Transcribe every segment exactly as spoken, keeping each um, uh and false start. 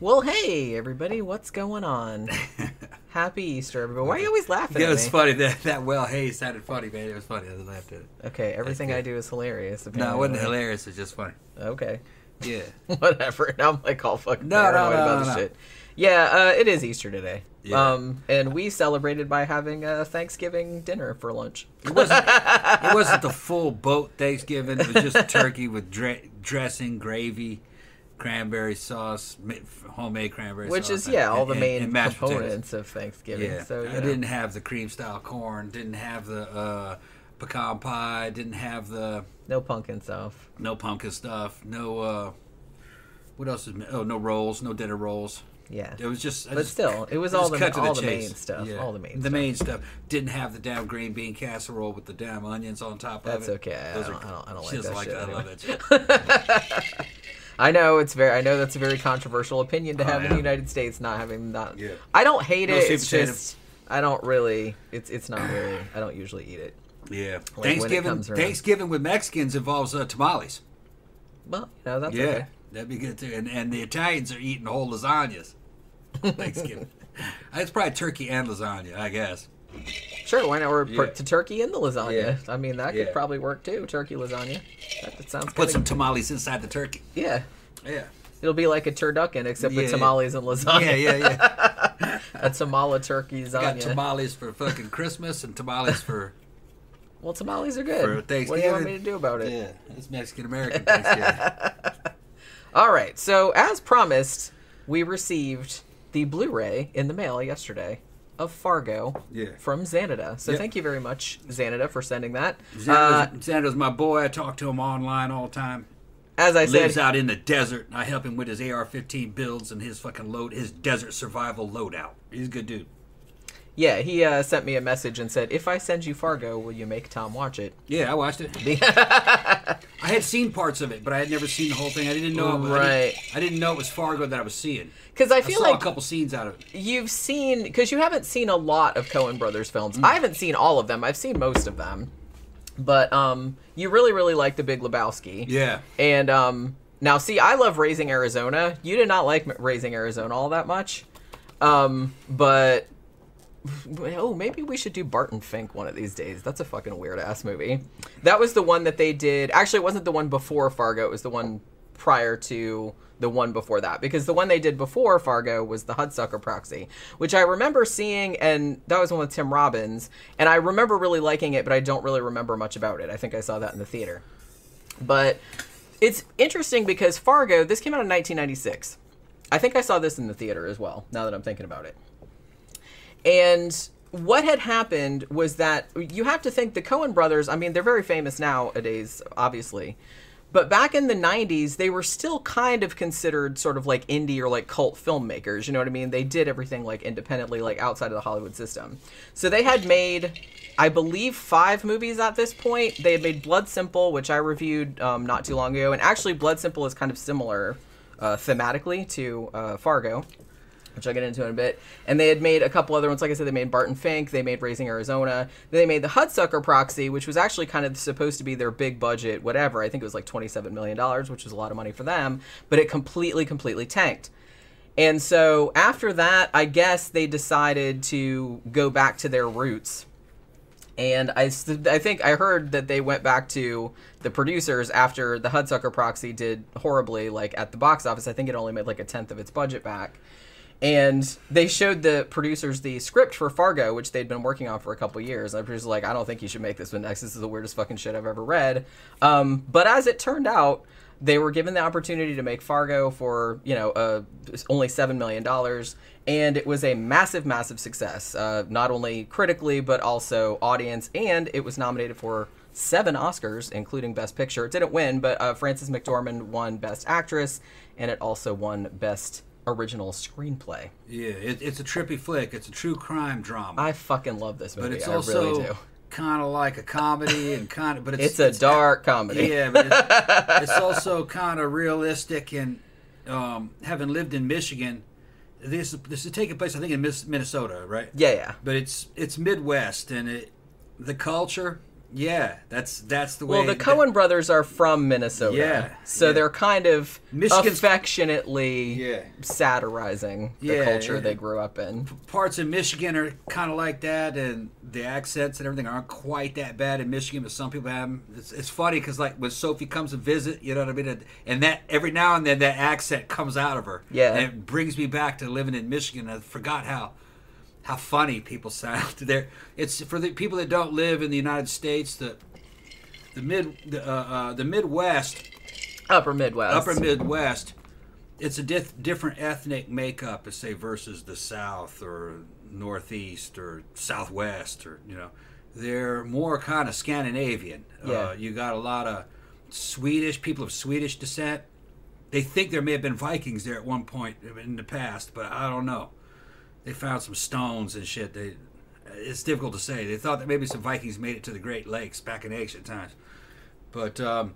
Well, hey, everybody, what's going on? Happy Easter, everybody. Why are you always laughing Yeah, at it was me? funny. That, that well, hey, sounded funny, man. It was funny. I laughed at it. Okay, everything I good. do is hilarious. No, it apparently. wasn't hilarious. It's just funny. Okay. Yeah. Whatever. Now I'm like all fucking No, no, paranoid no, about no, this no. shit. Yeah, uh, it is Easter today. Yeah. Um, and we celebrated by having a Thanksgiving dinner for lunch. It wasn't, it wasn't the full boat Thanksgiving. It was just turkey with dre- dressing, gravy, cranberry sauce, ma- homemade cranberry Which sauce. is, yeah, all and- the and- main and mashed potatoes. components of Thanksgiving. Yeah. So, you I know. didn't have the cream style corn. Didn't have the uh, pecan pie. Didn't have the No pumpkin stuff. no pumpkin stuff. No. Uh, what else is? Oh, no rolls. No dinner rolls. Yeah. It was just. I But just, still, it was I all just the cut to all the chase. main stuff. Yeah. All the main The stuff. main stuff. Didn't have the damn green bean casserole with the damn onions on top That's of it. okay. I Those don't, are- I don't, I don't like just that like shit. that. I anyway. love that shit. I know it's very. I know that's a very controversial opinion to Oh, have in yeah. the United States. Not having not. Yeah. I don't hate No it. sweet It's potato. just I don't really. It's it's not really. I don't usually eat it. Yeah. when it Thanksgiving. comes around. Thanksgiving with Mexicans involves uh, tamales. Well, you know that's Yeah, okay. that'd be good too. And and the Italians are eating whole lasagnas. Thanksgiving. It's probably turkey and lasagna, I guess. Sure, why not? Or Yeah. put to turkey in the lasagna. Yeah. I mean, that Yeah. could probably work too. Turkey lasagna. That, that sounds. Put kinda- some tamales inside the turkey. Yeah, Yeah. it'll be like a turducken except Yeah, with yeah. tamales and lasagna. Yeah, yeah, yeah. A tamale turkey Got lasagna. tamales for fucking Christmas and tamales for Well, tamales are good. for What do you want Thanksgiving. me to do about it? yeah. It's Mexican American Thanksgiving. All right, so as promised, we received the Blu-ray in the mail yesterday of Fargo Yeah. from Xanada. So Yep. thank you very much, Xanada, for sending that. Uh, Xander's, Xander's my boy. I talk to him online all the time. as I Lives said, out in the desert. I help him with his A R fifteen builds and his fucking load, his desert survival loadout. He's a good dude. yeah, he uh, sent me a message and said, "If I send you Fargo, will you make Tom watch it?" Yeah, I watched it. I had seen parts of it, but I had never seen the whole thing. I didn't know. It was, I, Right. didn't, I didn't know it was Fargo that I was seeing. Because I I feel saw like a couple scenes out of it. you've seen, because you haven't seen a lot of Coen Brothers films. I haven't seen all of them. I've seen most of them, but um, you really, really like The Big Lebowski. Yeah. And um, now, see, I love Raising Arizona. You did not like M- Raising Arizona all that much, um, but oh, maybe we should do Barton Fink one of these days. That's a fucking weird ass movie. That was the one that they did. Actually, it wasn't the one before Fargo. It was the one prior to the one before that, because the one they did before Fargo was the Hudsucker Proxy, which I remember seeing, and that was one with Tim Robbins, and I remember really liking it, but I don't really remember much about it. I think I saw that in the theater. But it's interesting because Fargo, this came out in nineteen ninety-six. I think I saw this in the theater as well, now that I'm thinking about it. And what had happened was that you have to think the Coen brothers, I mean, they're very famous nowadays, obviously. But back in the nineties, they were still kind of considered sort of like indie or like cult filmmakers. You know what I mean? They did everything like independently, like outside of the Hollywood system. So they had made, I believe, five movies at this point. They had made Blood Simple, which I reviewed um, not too long ago. And actually, Blood Simple is kind of similar uh, thematically to uh, Fargo, which I'll get into in a bit. And they had made a couple other ones. Like I said, they made Barton Fink, they made Raising Arizona. Then they made The Hudsucker Proxy, which was actually kind of supposed to be their big budget, whatever. I think it was like twenty-seven million dollars, which was a lot of money for them. But it completely, completely tanked. And so after that, I guess they decided to go back to their roots. And I, st- I think I heard that they went back to the producers after The Hudsucker Proxy did horribly, like at the box office. I think it only made like a tenth of its budget back. And they showed the producers the script for Fargo, which they'd been working on for a couple years. I was like, I don't think you should make this one next. This is the weirdest fucking shit I've ever read. Um, but as it turned out, they were given the opportunity to make Fargo for, you know, uh, only seven million dollars. And it was a massive, massive success. Uh, not only critically, but also audience. And it was nominated for seven Oscars, including Best Picture. It didn't win, but uh, Frances McDormand won Best Actress. And it also won Best Original Screenplay. Yeah, it, it's a trippy flick. It's a true crime drama. I fucking love this movie. but it's I also really do. kind of like a comedy and kind of, but it's It's a dark comedy. Yeah, but it's, it's also kind of realistic. And um, having lived in Michigan, this this is taking place, I think, in Miss, Minnesota, right? Yeah, yeah. But it's it's Midwest, and it the culture Yeah, that's that's the way. Well, the Coen brothers are from Minnesota. Yeah, So yeah. they're kind of Michigan's- affectionately Yeah. satirizing the Yeah, culture yeah. they grew up in. Parts of Michigan are kind of like that, and the accents and everything aren't quite that bad in Michigan, but some people have them. It's, it's funny because, like, when Sophie comes to visit, you know what I mean? And- And that every now and then that accent comes out of her. Yeah. And it brings me back to living in Michigan. I forgot how how funny people sound. There, it's for the people that don't live in the United States. The the mid the, uh, uh, the Midwest, Upper Midwest. Upper Midwest. It's a dif- different ethnic makeup, say, versus the South or Northeast or Southwest, or you know, they're more kind of Scandinavian. Yeah. Uh, you got a lot of Swedish people of Swedish descent. They think there may have been Vikings there at one point in the past, but I don't know. They found some stones and shit. They, it's difficult to say. They thought that maybe some Vikings made it to the Great Lakes back in ancient times, but um,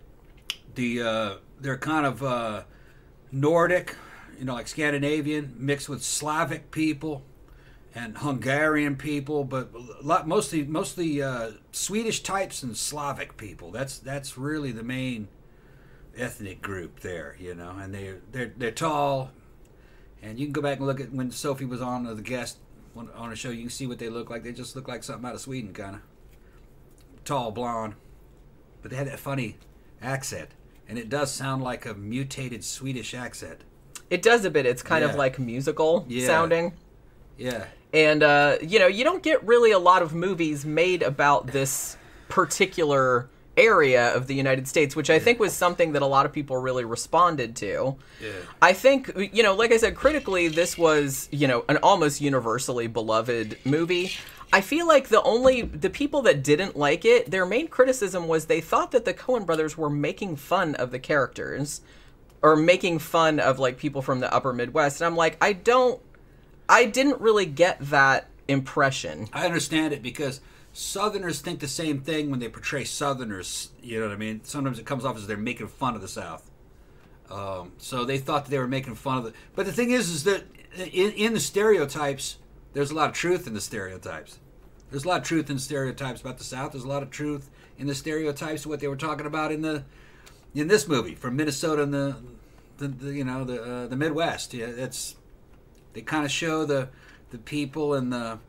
the uh, they're kind of uh, Nordic, you know, like Scandinavian, mixed with Slavic people and Hungarian people, but a lot mostly mostly uh, Swedish types and Slavic people. That's that's really the main ethnic group there, you know. And they they're they're tall, and you can go back and look at when Sophie was on as a guest on on a show. You can see what they look like. They just look like something out of Sweden, kind of tall, blonde, but they had that funny accent, and it does sound like a mutated Swedish accent. It does a bit. It's kind of Yeah. like musical Yeah. sounding. Yeah. And, uh, you know, you don't get really a lot of movies made about this particular area of the United States, which I think was something that a lot of people really responded to. Yeah. I think, you know, like I said, critically, this was, you know, an almost universally beloved movie. I feel like the only, the people that didn't like it, their main criticism was they thought that the Coen brothers were making fun of the characters, or making fun of, like, people from the upper Midwest. And I'm like, I don't, I didn't really get that impression. I understand it because Southerners think the same thing when they portray Southerners. You know what I mean? Sometimes it comes off as they're making fun of the South. Um, so they thought that they were making fun of it. But the thing is, is that in, in the stereotypes, there's a lot of truth in the stereotypes. There's a lot of truth in the stereotypes about the South. There's a lot of truth in the stereotypes of what they were talking about in the in this movie from Minnesota and the, the, the you know the uh, the Midwest. Yeah, it's they kind of show the the people and the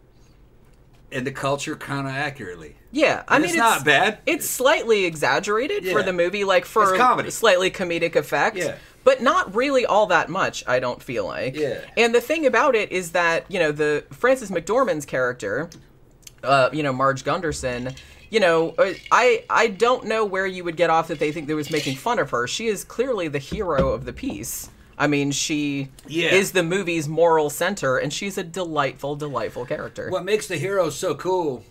and the culture kind of accurately. Yeah, I And mean, it's not bad. It's slightly exaggerated for Yeah. the movie, like for It's comedy. slightly comedic effect. Yeah. But not really all that much, I don't feel like. Yeah. And the thing about it is that, you know, the Frances McDormand's character, uh, you know, Marge Gunderson, you know, uh, I I don't know where you would get off that they think they was making fun of her. She is clearly the hero of the piece. I mean, she Yeah. is the movie's moral center, and she's a delightful, delightful character. What makes the hero so cool,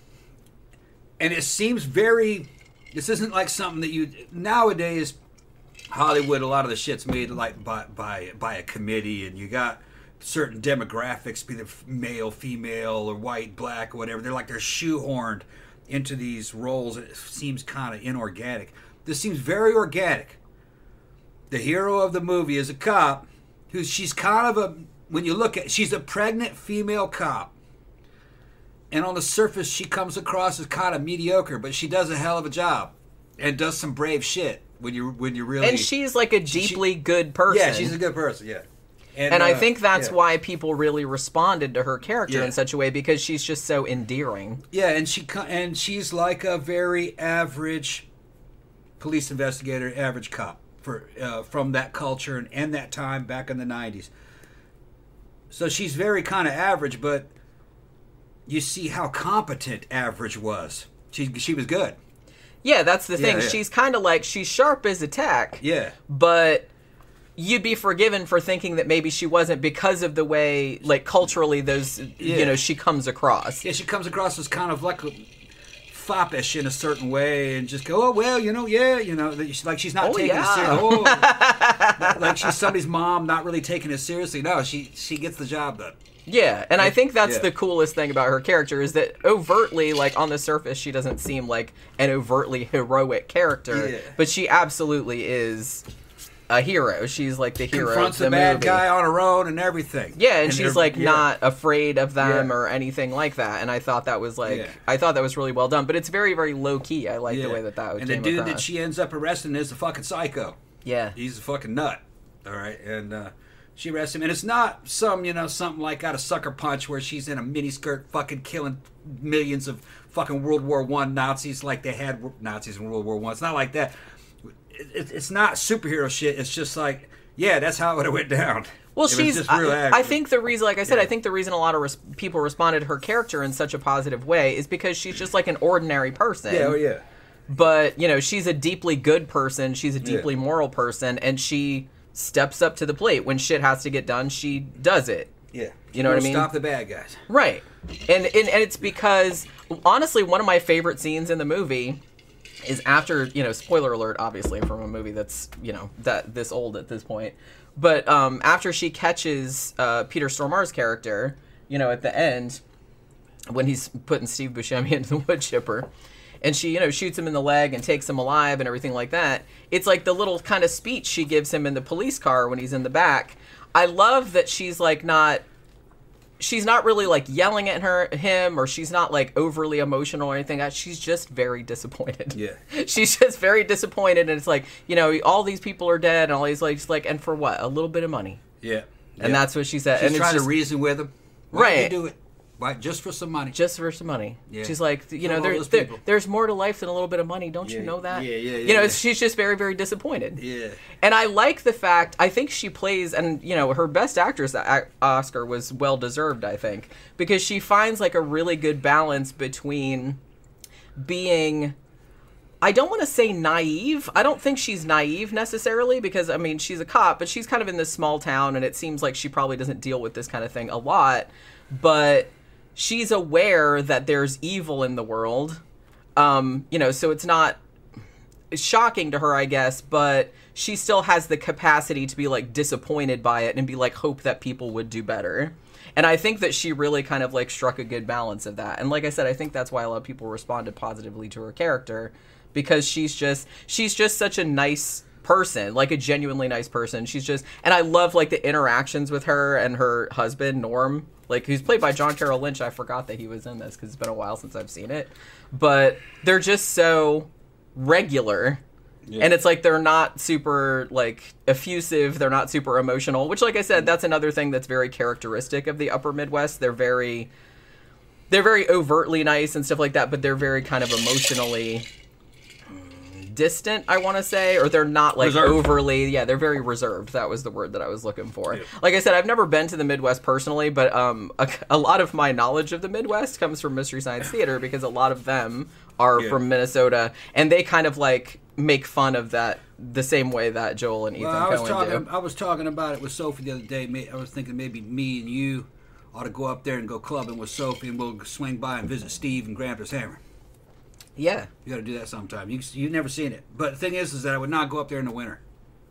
and it seems very, this isn't like something that you, nowadays, Hollywood, a lot of the shit's made like by, by, by a committee, and you got certain demographics, be it male, female, or white, black, or whatever. They're like they're shoehorned into these roles, and it seems kind of inorganic. This seems very organic. The hero of the movie is a cop who she's kind of a, when you look at, she's a pregnant female cop. And on the surface, she comes across as kind of mediocre, but she does a hell of a job and does some brave shit when you when you really. And she's like a deeply good person. Yeah, she's a good person. Yeah. And I uh, think that's yeah. why people really responded to her character Yeah. in such a way, because she's just so endearing. Yeah, and she co- and she's like a very average police investigator, average cop for uh, from that culture and, and that time back in the nineties. So she's very kind of average, but you see how competent average was. She she was good. Yeah, that's the thing. Yeah, yeah. She's kind of like, she's sharp as a tack, Yeah. but you'd be forgiven for thinking that maybe she wasn't because of the way, like, culturally those, Yeah. you know, she comes across. Yeah, she comes across as kind of like foppish in a certain way, and just go, oh well, you know, yeah, you know, that she- like she's not Oh, taking yeah. it seriously. Oh, like she's somebody's mom, not really taking it seriously. No, she she gets the job done. Yeah, and I think that's Yeah. the coolest thing about her character is that overtly, like, on the surface, she doesn't seem like an overtly heroic character, Yeah. but she absolutely is a hero. She's like the hero Confronts of the the bad movie. guy on her own and everything. Yeah, and, And she's they're- like yeah. not afraid of them Yeah. or anything like that. And I thought that was like, Yeah. I thought that was really well done. But it's very, very low key. I like the Yeah. way that that And came the dude across. that she ends up arresting is a fucking psycho. yeah, He's a fucking nut. All right, and uh, she arrests him, and it's not some you know something like out of Sucker Punch where she's in a miniskirt fucking killing millions of fucking World War One Nazis like they had Nazis in World War One. It's not like that. It, it, it's not superhero shit. It's just like, yeah, that's how it would have went down. Well, It was she's. just real I, action. I think the reason, like I said, Yeah. I think the reason a lot of res- people responded to her character in such a positive way is because she's just like an ordinary person. Yeah, oh yeah. But you know, she's a deeply good person. She's a deeply Yeah. moral person, and she steps up to the plate when shit has to get done. She does it. Yeah. You know what I mean? Stop the bad guys. Right. And, and and it's because honestly, one of my favorite scenes in the movie is after, you know, spoiler alert, obviously, from a movie that's, you know, that this old at this point. But um, after she catches uh, Peter Stormare's character, you know, at the end, when he's putting Steve Buscemi into the wood chipper, and she, you know, shoots him in the leg and takes him alive and everything like that. It's like the little kind of speech she gives him in the police car when he's in the back. I love that she's like not, she's not really like yelling at her him, or she's not like overly emotional or anything. She's just very disappointed. Yeah. She's just very disappointed, and it's like, you know, all these people are dead, and all these like, just like, and for what? A little bit of money. Yeah. And Yeah. that's what she said. She's and it's trying just, to reason with him. Why Right. You do it. Why? Just for some money. just for some money. Yeah. She's like, you Kill know, all there, those there, people. there's more to life than a little bit of money. Don't you Yeah, know that? yeah, yeah, You yeah, know, yeah. she's just very, very disappointed. Yeah. And I like the fact, I think she plays, and, you know, her Best Actress a- Oscar was well-deserved, I think, because she finds, like, a really good balance between being, I don't want to say naive. I don't think she's naive necessarily, because, I mean, she's a cop, but she's kind of in this small town, and it seems like she probably doesn't deal with this kind of thing a lot, but she's aware that there's evil in the world. Um, you know, so it's not shocking to her, I guess, but she still has the capacity to be like disappointed by it and be like, hope that people would do better. And I think that she really kind of like struck a good balance of that. And like I said, I think that's why a lot of people responded positively to her character, because she's just she's just such a nice person, like a genuinely nice person. She's just, and I love like the interactions with her and her husband Norm, like who's played by John Carroll Lynch. I forgot that he was in this because it's been a while since I've seen it, but they're just so regular. Yeah. And it's like they're not super like effusive, they're not super emotional, which like I said, that's another thing that's very characteristic of the Upper Midwest. They're very they're very overtly nice and stuff like that, but they're very kind of emotionally distant, I want to say, or they're not like Reserved. overly, yeah, they're very reserved. That was the word that I was looking for. Yeah. Like I said, I've never been to the Midwest personally, but um, a, a lot of my knowledge of the Midwest comes from Mystery Science Theater, because a lot of them are Yeah. from Minnesota, and they kind of like make fun of that the same way that Joel and Ethan Well, I was Coen talking. do. I was talking about it with Sophie the other day. May- I was thinking maybe me and you ought to go up there and go clubbing with Sophie, and we'll swing by and visit Steve and Grandpa's Hammer. Yeah. You got to do that sometime. You you've never seen it, but the thing is, is that I would not go up there in the winter.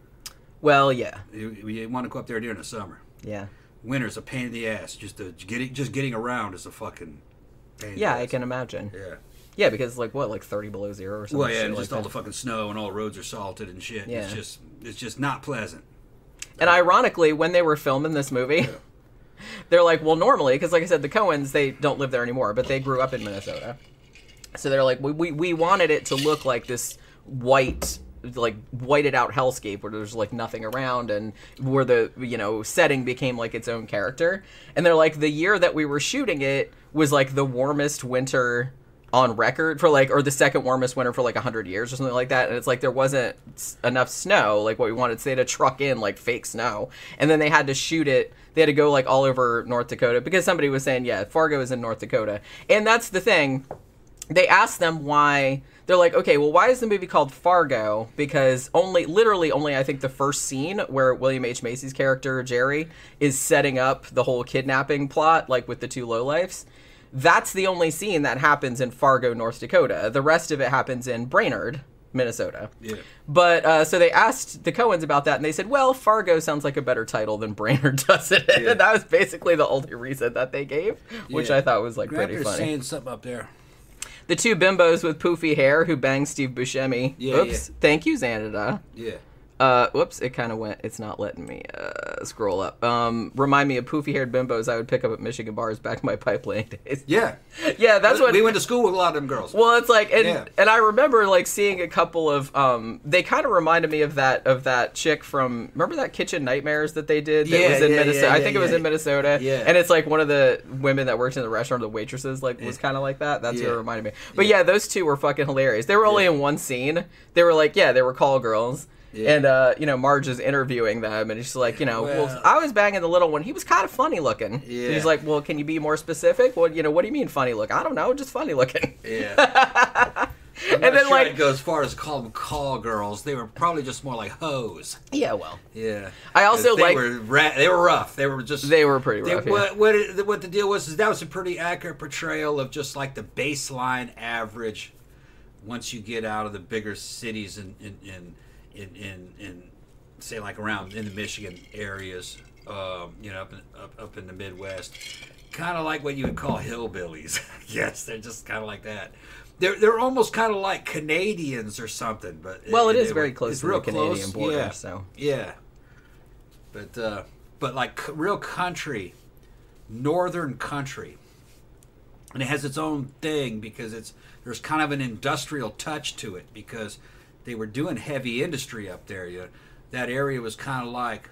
Well, yeah. You, you want to go up there during the summer. Yeah. Winter's a pain in the ass. Just to, getting just getting around is a fucking pain. in Yeah, the I ass. can imagine. Yeah. Yeah, because like what, like thirty below zero or something. Well, yeah, shit and like just all that. the fucking snow and all roads are salted and shit. Yeah. It's just it's just not pleasant. And ironically, when they were filming this movie, they're like, well, normally, because like I said, the Coens, they don't live there anymore, but they grew up in Minnesota. So they're like, we, we, we wanted it to look like this white, like whited out hellscape where there's like nothing around, and where the, you know, setting became like its own character. And they're like, the year that we were shooting it was like the warmest winter on record for like, or the second warmest winter for like a hundred years or something like that. And it's like there wasn't s- enough snow, like what we wanted. So they had to truck in like fake snow, and then they had to shoot it. They had to go like all over North Dakota, because somebody was saying, yeah, Fargo is in North Dakota. And that's the thing. They asked them why. They're like, okay, well, why is the movie called Fargo? Because only, literally only, I think the first scene where William H. Macy's character, Jerry, is setting up the whole kidnapping plot, like with the two lowlifes. That's the only scene that happens in Fargo, North Dakota. The rest of it happens in Brainerd, Minnesota. Yeah. But, uh, so they asked the Coens about that, and they said, well, Fargo sounds like a better title than Brainerd does it. Yeah. And that was basically the only reason that they gave, which Yeah. I thought was, like, pretty Grandpa's funny. saying something up there. The two bimbos with poofy hair who bang Steve Buscemi. Yeah, Oops. yeah. Thank you, Xanada. Yeah. Uh, whoops, it kind of went. It's not letting me uh, scroll up. Um, remind me of poofy-haired bimbos I would pick up at Michigan bars back in my pipeline days. Yeah. Yeah, that's what... We went to school with a lot of them girls. Well, it's like... And, Yeah. and I remember, like, seeing a couple of... Um, they kind of reminded me of that of that chick from... Remember that Kitchen Nightmares that they did? That Yeah, was in yeah, Minnesota. yeah, I think yeah, it was yeah. in Minnesota. Yeah. And it's like one of the women that worked in the restaurant, the waitresses, like, was Yeah. kind of like that. That's Yeah. what it reminded me. But Yeah. yeah, those two were fucking hilarious. They were only Yeah. in one scene. They were like, yeah, they were call girls. Yeah. And, uh, you know, Marge is interviewing them, and she's like, you know, well, Well- I was banging the little one. He was kind of funny looking. Yeah. And he's like, well, can you be more specific? What, you know, what do you mean funny look? I don't know, just funny looking. Yeah. I'm And not then, sure like- I'd go as far as call them call girls. They were probably just more like hoes. Yeah, well, Yeah. I also 'Cause they like- Were ra- they were rough. They were just... they were pretty They, rough. yeah. what, what, it, what the deal was is that was a pretty accurate portrayal of just like the baseline average once you get out of the bigger cities in in in in, in, in say like around in the Michigan areas, um, you know, up in, up, up in the Midwest, kind of like what you would call hillbillies. Yes, they're just kind of like that. They're they're almost kind of like Canadians or something. But Well, it is they very were- close it's to the real Canadian close, border, yeah. so. Yeah. But uh, but like c- real country, northern country, and it has its own thing because it's there's kind of an industrial touch to it because they were doing heavy industry up there. You know, that area was kind of like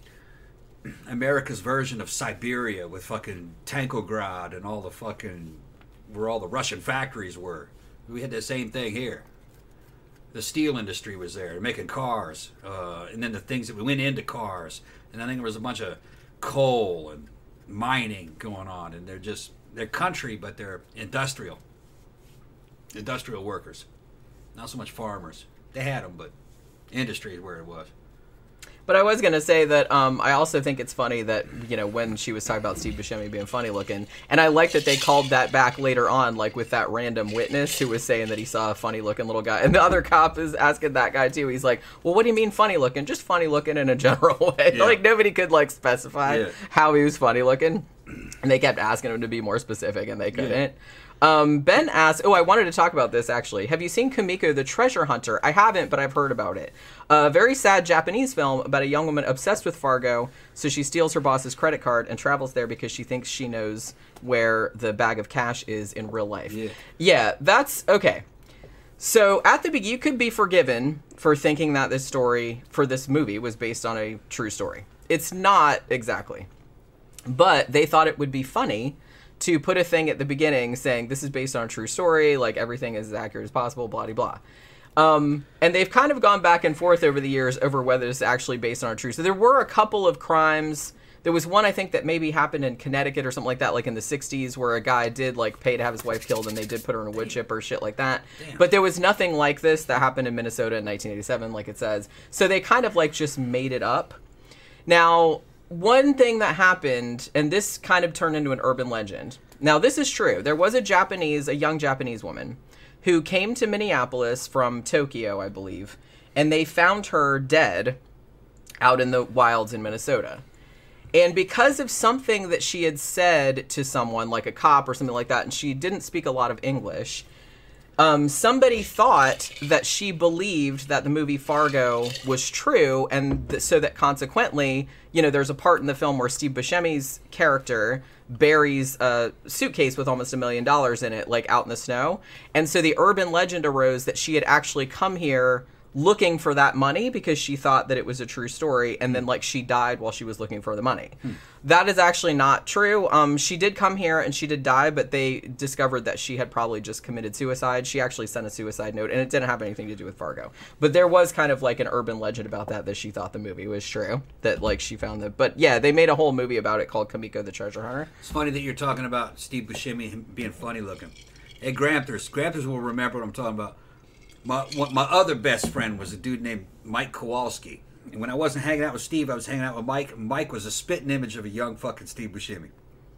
America's version of Siberia with fucking Tankograd and all the fucking where all the Russian factories were. We had the same thing here. The steel industry was there, making cars, uh, and then the things that went into cars, and I think there was a bunch of coal and mining going on, and they're just they're country, but they're industrial, industrial workers, not so much farmers. They had them, but industry is where it was. But I was going to say that um, I also think it's funny that, you know, when she was talking about Steve Buscemi being funny looking, and I like that they called that back later on, like with that random witness who was saying that he saw a funny looking little guy. And the other cop is asking that guy too. He's like, well, what do you mean funny looking? Just funny looking in a general way. Yeah. Like nobody could like specify Yeah. how he was funny looking. And they kept asking him to be more specific and they couldn't. Um, Ben asked, oh, I wanted to talk about this actually. Have you seen Kumiko the Treasure Hunter? I haven't, but I've heard about it. A very sad Japanese film about a young woman obsessed with Fargo, so she steals her boss's credit card and travels there because she thinks she knows where the bag of cash is in real life. Yeah. Yeah, that's okay. So at the beginning, you could be forgiven for thinking that this story for this movie was based on a true story. It's not exactly. But they thought it would be funny to put a thing at the beginning saying this is based on a true story, like everything is as accurate as possible, blah, blah, blah. Um, and they've kind of gone back and forth over the years over whether it's actually based on a true. So there were a couple of crimes. There was one, I think, that maybe happened in Connecticut or something like that, like in the sixties, where a guy did like pay to have his wife killed and they did put her in a wood chip or shit like that. Damn. But there was nothing like this that happened in Minnesota in nineteen eighty-seven, like it says. So they kind of like just made it up. Now, one thing that happened, and this kind of turned into an urban legend. Now, this is true. There was a Japanese, a young Japanese woman who came to Minneapolis from Tokyo, I believe, and they found her dead out in the wilds in Minnesota. And because of something that she had said to someone, like a cop or something like that, and she didn't speak a lot of English, um, somebody thought that she believed that the movie Fargo was true, and th- so that consequently, you know, there's a part in the film where Steve Buscemi's character buries a suitcase with almost a million dollars in it, like out in the snow. And so the urban legend arose that she had actually come here looking for that money because she thought that it was a true story, and then like she died while she was looking for the money. Hmm. That is actually not true. Um, she did come here and she did die, but they discovered that she had probably just committed suicide. She actually sent a suicide note, and it didn't have anything to do with Fargo. But there was kind of like an urban legend about that, that she thought the movie was true, that like she found it. But yeah, they made a whole movie about it called Kumiko the Treasure Hunter. It's funny that you're talking about Steve Buscemi being funny looking. Hey, Gramthers, Gramthers will remember what I'm talking about. My one, my other best friend was a dude named Mike Kowalski. And when I wasn't hanging out with Steve, I was hanging out with Mike. Mike was a spitting image of a young fucking Steve Buscemi.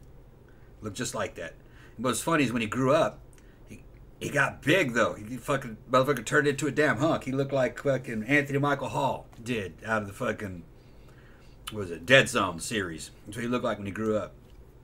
Looked just like that. And what's funny is when he grew up, he, he got big though. He fucking motherfucker turned into a damn hunk. He looked like fucking Anthony Michael Hall did out of the fucking, what was it, Dead Zone series. That's what he looked like when he grew up.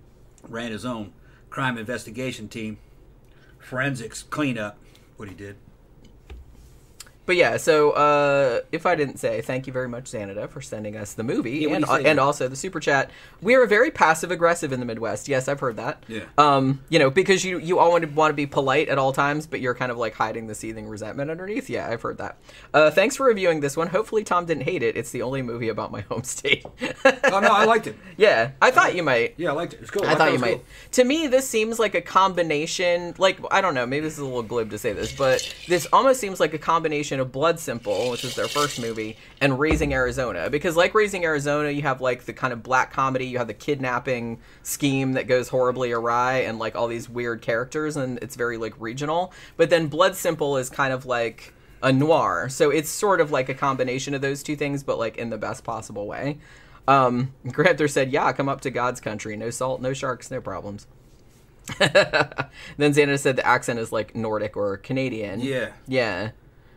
Ran his own crime investigation team, forensics cleanup, what he did. But yeah, so uh, if I didn't say, thank you very much, Xanada, for sending us the movie Yeah, what and do you say, and man? also the super chat. We are very passive aggressive in the Midwest. Yes, I've heard that. Yeah. Um, you know, because you you all want to want to be polite at all times, but you're kind of like hiding the seething resentment underneath. Yeah, I've heard that. Uh, thanks for reviewing this one. Hopefully, Tom didn't hate it. It's the only movie about my home state. Oh no, I liked it. Yeah, I thought you might. Yeah, I liked it. It's cool. I thought it you was might. cool. To me, this seems like a combination. Like I don't know, maybe this is a little glib to say this, but this almost seems like a combination of Blood Simple, which was their first movie, and Raising Arizona. Because like Raising Arizona, you have like the kind of black comedy, you have the kidnapping scheme that goes horribly awry, and like all these weird characters, and it's very like regional. But then Blood Simple is kind of like a noir, so it's sort of like a combination of those two things, but like in the best possible way. Um, Granther said, yeah, come up to God's country. No salt, no sharks, no problems. Then Xana said the accent is like Nordic or Canadian. Yeah. Yeah.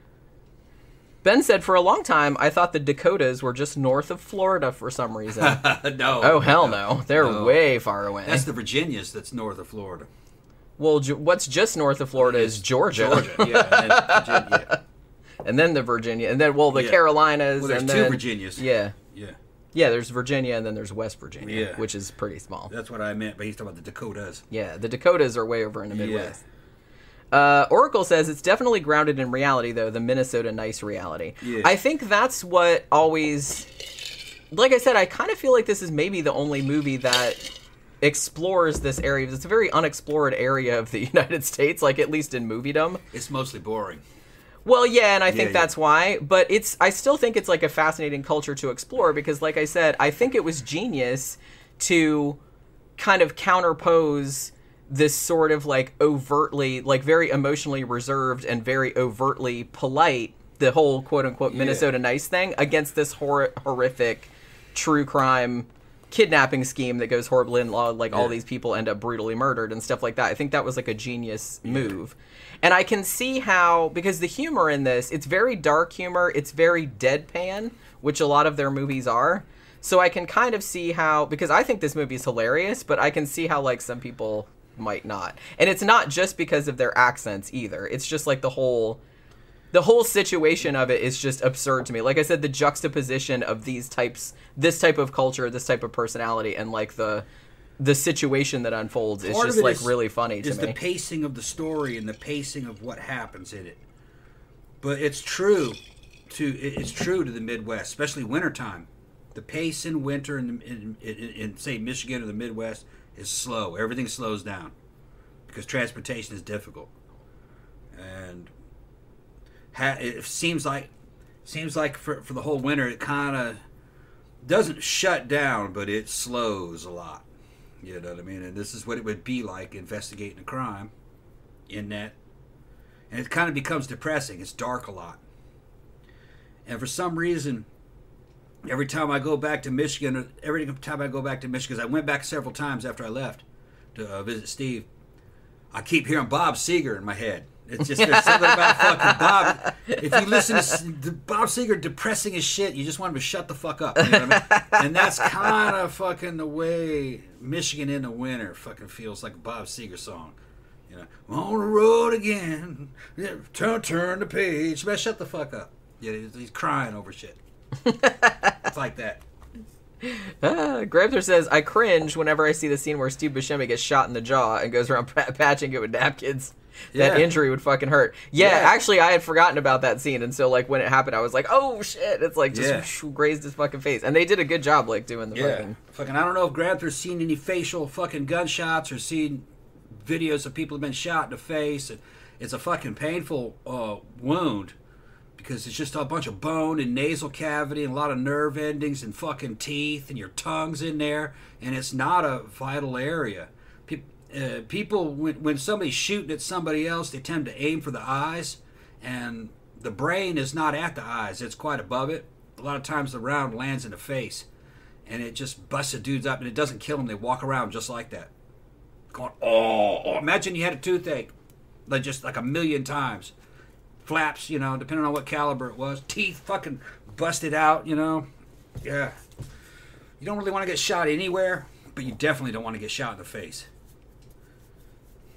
Ben said, for a long time, I thought the Dakotas were just north of Florida for some reason. No. Oh, hell no. They're No. way far away. That's the Virginias that's north of Florida. Well, Ge- what's just north of Florida is Georgia. Georgia, yeah. And then Virginia. And then the Virginia. And then, well, the Yeah. Carolinas. Well, there's and two then, Virginias. Yeah. Yeah. Yeah, there's Virginia, and then there's West Virginia, Yeah. which is pretty small. That's what I meant, but he's talking about the Dakotas. Yeah, the Dakotas are way over in the Yeah. Midwest. Uh, Oracle says it's definitely grounded in reality, though, the Minnesota nice reality. Yeah. I think that's what always... Like I said, I kind of feel like this is maybe the only movie that explores this area. It's a very unexplored area of the United States, like at least in moviedom. It's mostly boring. Well, yeah, and I think Yeah, yeah. that's why. But it's I still think it's like a fascinating culture to explore because, like I said, I think it was genius to kind of counterpose this sort of like overtly, like very emotionally reserved and very overtly polite, the whole quote unquote Yeah. Minnesota nice thing against this hor- horrific true crime kidnapping scheme that goes horribly in law. Like all Yeah. these people end up brutally murdered and stuff like that. I think that was like a genius move. And I can see how, because the humor in this, it's very dark humor, it's very deadpan, which a lot of their movies are. So I can kind of see how, because I think this movie is hilarious, but I can see how like some people might not. And it's not just because of their accents either. It's just like the whole the whole situation of it is just absurd to me. Like I said, the juxtaposition of these types, this type of culture, this type of personality, and like the the situation that unfolds is Part of just it like is- really funny to is me. the pacing of the story and the pacing of what happens in it. But it's true to it- it's true to the Midwest, especially wintertime. The pace in winter in, in, in, in say Michigan or the Midwest is slow. Everything slows down because transportation is difficult, and ha- it seems like seems like for for the whole winter it kind of doesn't shut down, but it slows a lot. You know what I mean? And this is what it would be like investigating a crime in that. And it kind of becomes depressing. It's dark a lot. And for some reason, every time I go back to Michigan, or every time I go back to Michigan, 'cause I went back several times after I left to uh, visit Steve, I keep hearing Bob Seger in my head. It's just there's something about fucking Bob. If you listen to s- the Bob Seger depressing as shit, you just want him to shut the fuck up. You know what I mean? And that's kind of fucking the way Michigan in the winter fucking feels like a Bob Seger song. You know, on the road again. Yeah, turn, turn the page. Man, shut the fuck up. Yeah, he's, he's crying over shit. It's like that. Ah, Grabther says, I cringe whenever I see the scene where Steve Buscemi gets shot in the jaw and goes around pa- patching it with napkins. That Yeah. injury would fucking hurt. Yeah, Yeah. actually, I had forgotten about that scene, and so like when it happened, I was like, "Oh shit!" It's like just Yeah. whoosh, grazed his fucking face, and they did a good job like doing the Yeah. fucking. Fucking, I don't know if Granther's seen any facial fucking gunshots or seen videos of people who've been shot in the face. And it's a fucking painful uh, wound because it's just a bunch of bone and nasal cavity and a lot of nerve endings and fucking teeth and your tongue's in there, and it's not a vital area. Pe- uh, people, when, when somebody's shooting at somebody else, they tend to aim for the eyes, and the brain is not at the eyes, it's quite above it. A lot of times the round lands in the face, and it just busts a dude's up, and it doesn't kill them. They walk around just like that. Going, oh, oh. Imagine you had a toothache, like just like a million times. Flaps, you know, depending on what caliber it was. Teeth fucking busted out, you know. Yeah. You don't really want to get shot anywhere, but you definitely don't want to get shot in the face.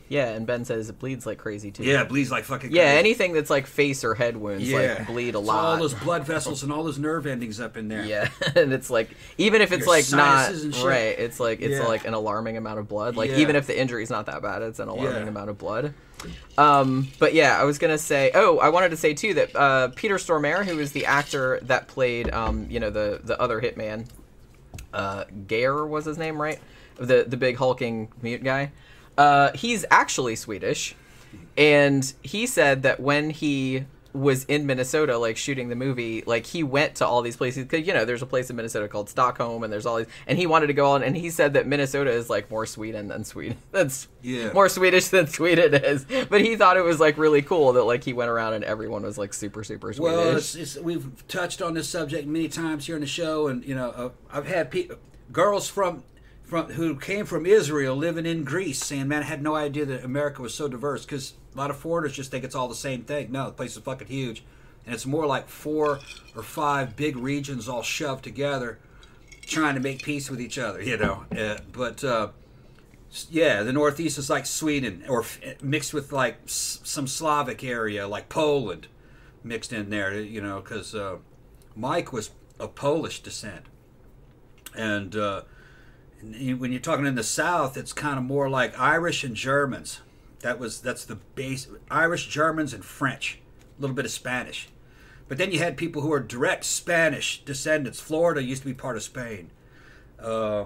Yeah, and Ben says it bleeds like crazy too. Yeah, it bleeds like fucking Yeah, crazy. anything that's like face or head wounds Yeah. like bleed a It's lot. all those blood vessels and all those nerve endings up in there. Yeah, and it's like even if it's Your like not sinuses and shit. right, it's like it's Yeah. like an alarming amount of blood. Like Yeah. even if the injury's not that bad, it's an alarming Yeah. amount of blood. Um, but yeah, I was gonna say. Oh, I wanted to say too that uh, Peter Stormare, who is the actor that played, um, you know, the the other hitman, uh, Geir was his name, right? The the big hulking mute guy. Uh, he's actually Swedish, and he said that when he was in Minnesota, like shooting the movie, like he went to all these places because you know there's a place in Minnesota called Stockholm, and there's all these, and he wanted to go on, and he said that Minnesota is like more Sweden than Sweden. That's Yeah. more Swedish than Sweden is. But he thought it was like really cool that like he went around and everyone was like super super Swedish. Well, it's, it's, we've touched on this subject many times here in the show, and you know, uh, I've had pe- girls from from who came from Israel living in Greece saying, "Man, I had no idea that America was so diverse." Because a lot of foreigners just think it's all the same thing. No, the place is fucking huge, and it's more like four or five big regions all shoved together, trying to make peace with each other. You know, uh, but. Uh, Yeah, the Northeast is like Sweden, or f- mixed with like s- some Slavic area, like Poland, mixed in there. You know, because uh, Mike was of Polish descent, and uh, and you- when you're talking in the South, it's kind of more like Irish and Germans. That was that's the base. Irish, Germans, and French, a little bit of Spanish, but then you had people who are direct Spanish descendants. Florida used to be part of Spain. Uh,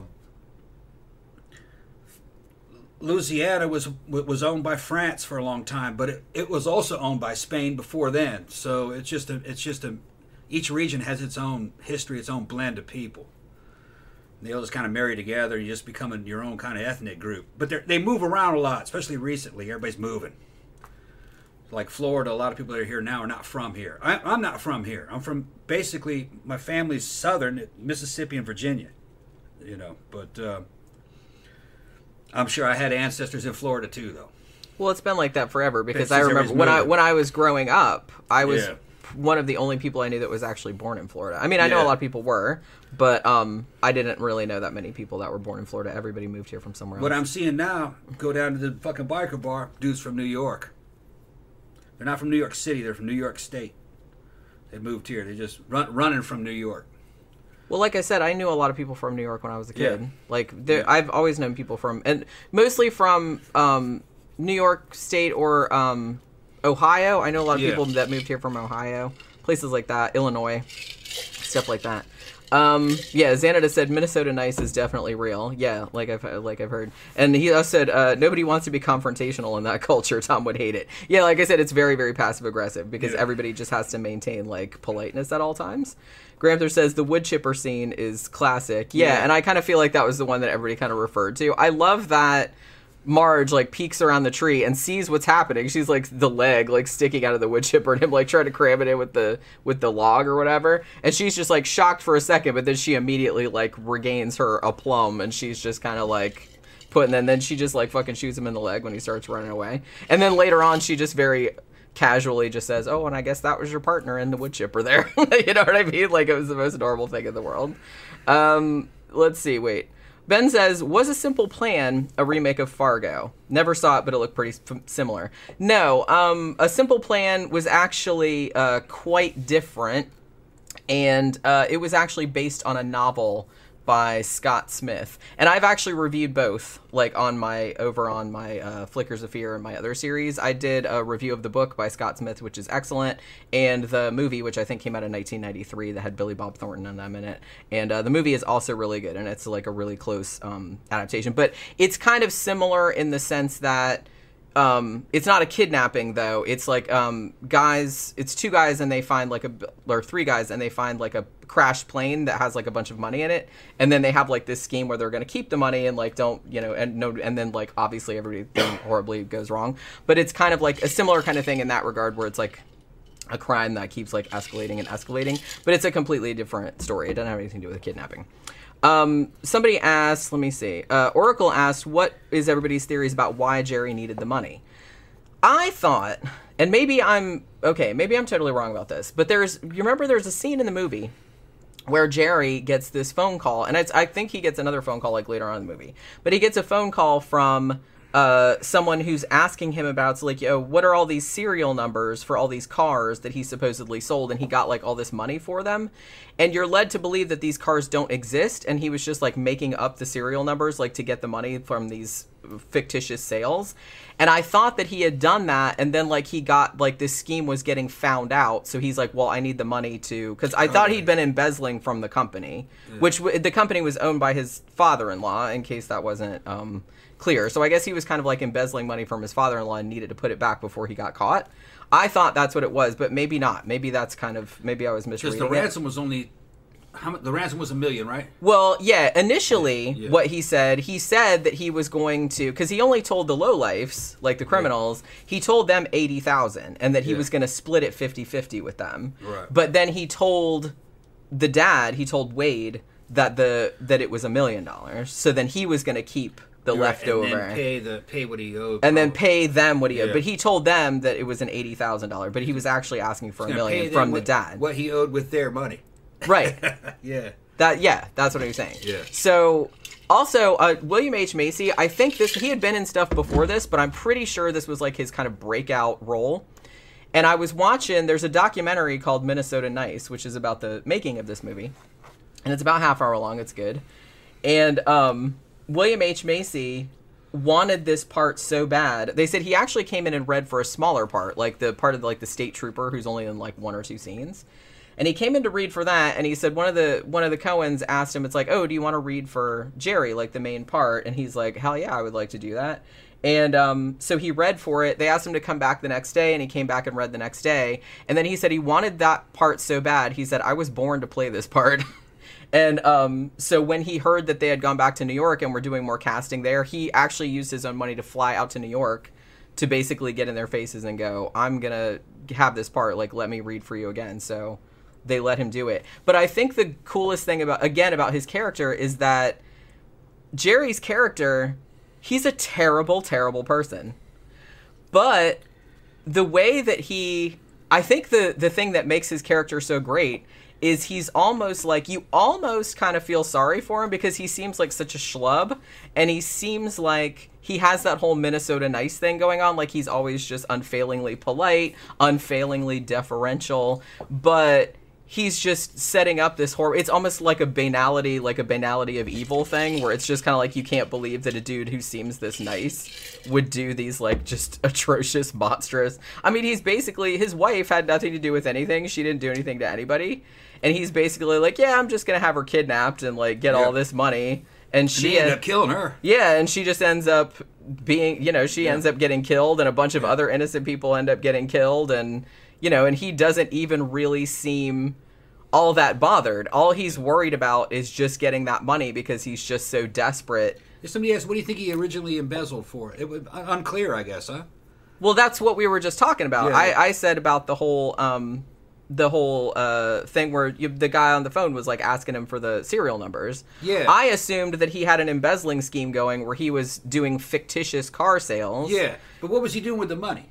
Louisiana was was owned by France for a long time, but it, it was also owned by Spain before then. So it's just a it's just a each region has its own history, its own blend of people. And they all just kind of marry together. You just become a, your own kind of ethnic group. But they they move around a lot, especially recently. Everybody's moving. Like Florida, a lot of people that are here now are not from here. I, I'm not from here. I'm from basically my family's southern Mississippi and Virginia. You know, but. Uh, I'm sure I had ancestors in Florida too, though. Well, it's been like that forever because Since I remember everybody's when I moving. when I was growing up, I was Yeah. one of the only people I knew that was actually born in Florida. I mean, I know Yeah. a lot of people were, but um, I didn't really know that many people that were born in Florida. Everybody moved here from somewhere else. What I'm seeing now, go down to the fucking biker bar, dudes from New York. They're not from New York City, they're from New York State. They moved here. They just run, running from New York. Well, like I said, I knew a lot of people from New York when I was a kid. Yeah. Like, there, Yeah. I've always known people from, and mostly from um, New York State or um, Ohio. I know a lot of Yeah. people that moved here from Ohio, places like that, Illinois, stuff like that. Um, yeah, Xanada said Minnesota nice is definitely real. Yeah, like I've like I've heard, and he also said uh, nobody wants to be confrontational in that culture. Tom would hate it. Yeah, like I said, it's very very passive aggressive because Yeah. everybody just has to maintain like politeness at all times. Granther says the wood chipper scene is classic. Yeah, Yeah. and I kind of feel like that was the one that everybody kind of referred to. I love that Marge like peeks around the tree and sees what's happening. She's like the leg like sticking out of the wood chipper and him like trying to cram it in with the with the log or whatever. And she's just like shocked for a second, but then she immediately like regains her aplomb and she's just kind of like putting and then she just like fucking shoots him in the leg when he starts running away. And then later on she just very casually just says, "Oh, and I guess that was your partner in the wood chipper there." You know what I mean? Like it was the most normal thing in the world. Um, let's see. Wait. Ben says, was A Simple Plan a remake of Fargo? Never saw it, but it looked pretty f- similar. No, um, A Simple Plan was actually uh, quite different, and uh, it was actually based on a novel by Scott Smith. And I've actually reviewed both, like on my over on my uh, Flickers of Fear and my other series. I did a review of the book by Scott Smith, which is excellent, and the movie, which I think came out in nineteen ninety-three, that had Billy Bob Thornton and them in it. And uh, the movie is also really good, and it's like a really close um, adaptation. But it's kind of similar in the sense that um it's not a kidnapping though. It's like um guys it's two guys and they find like a or three guys and they find like a crashed plane that has like a bunch of money in it, and then they have like this scheme where they're going to keep the money and like don't you know and no and then like obviously everything horribly goes wrong. But it's kind of like a similar kind of thing in that regard where it's like a crime that keeps like escalating and escalating, but it's a completely different story. It doesn't have anything to do with kidnapping. Um, somebody asked, let me see, uh, Oracle asked, what is everybody's theories about why Jerry needed the money? I thought, and maybe I'm, okay, maybe I'm totally wrong about this, but there's, you remember there's a scene in the movie where Jerry gets this phone call, and it's, I think he gets another phone call like later on in the movie, but he gets a phone call from uh, someone who's asking him about, it's like, yo, what are all these serial numbers for all these cars that he supposedly sold, and he got like all this money for them, and you're led to believe that these cars don't exist, and he was just like making up the serial numbers like to get the money from these fictitious sales. And I thought that he had done that, and then like he got like this scheme was getting found out, so he's like, well, I need the money to, because I thought Okay. he'd been embezzling from the company, which w- the company was owned by his father-in-law, in case that wasn't um clear. So I guess he was kind of like embezzling money from his father-in-law and needed to put it back before he got caught. I thought that's what it was, but maybe not. Maybe that's kind of, maybe I was Because misreading the it. ransom was only, how much? The ransom was a million, right? Well, yeah, initially, Yeah. what he said, he said that he was going to, because he only told the lowlifes, like the criminals, he told them eighty thousand, and that he Yeah. was going to split it fifty-fifty with them. Right. But then he told the dad, he told Wade, that the that it was a million dollars. So then he was going to keep the Right, leftover. and then pay the pay what he owed, and then probably. pay them what he owed. Yeah. But he told them that it was an eighty thousand dollars, but he was actually asking for a He's gonna pay million them from what, the dad. what he owed with their money. Right. Yeah. That yeah, that's what he was saying. Yeah. So also, uh, William H. Macy, I think this he had been in stuff before this, but I'm pretty sure this was like his kind of breakout role. And I was watching, there's a documentary called Minnesota Nice, which is about the making of this movie. And it's about half hour long, it's good. And um, William H. Macy wanted this part so bad. They said he actually came in and read for a smaller part, like the part of the, like the state trooper who's only in like one or two scenes. And he came in to read for that, and he said one of the one of the Coens asked him, it's like, oh, do you want to read for Jerry, like the main part? And he's like, hell yeah, I would like to do that. And um, so he read for it. They asked him to come back the next day, and he came back and read the next day. And then he said he wanted that part so bad. He said, I was born to play this part. And um, so when he heard that they had gone back to New York and were doing more casting there, he actually used his own money to fly out to New York to basically get in their faces and go, I'm going to have this part. Like, let me read for you again. So they let him do it. But I think the coolest thing about, again, about his character is that Jerry's character, he's a terrible, terrible person. But the way that he, I think the, the thing that makes his character so great is he's almost like, you almost kind of feel sorry for him because he seems like such a schlub, and he seems like he has that whole Minnesota Nice thing going on, like he's always just unfailingly polite, unfailingly deferential, but he's just setting up this horror. It's almost like a banality, like a banality of evil thing, where it's just kind of like you can't believe that a dude who seems this nice would do these like just atrocious, monstrous. I mean, he's basically, his wife had nothing to do with anything. She didn't do anything to anybody. And he's basically like, yeah, I'm just going to have her kidnapped and like get Yeah. all this money. And And she he ended en- up killing her. yeah, and she just ends up being, you know, she Yeah. ends up getting killed, and a bunch of Yeah. other innocent people end up getting killed, and, you know, and he doesn't even really seem all that bothered. All he's worried about is just getting that money because he's just so desperate. If somebody asked, what do you think he originally embezzled for? It was un- unclear, I guess, huh? Well, that's what we were just talking about. Yeah. I, I said about the whole, um, the whole uh, thing where you, the guy on the phone was like asking him for the serial numbers. Yeah. I assumed that he had an embezzling scheme going where he was doing fictitious car sales. Yeah. But what was he doing with the money?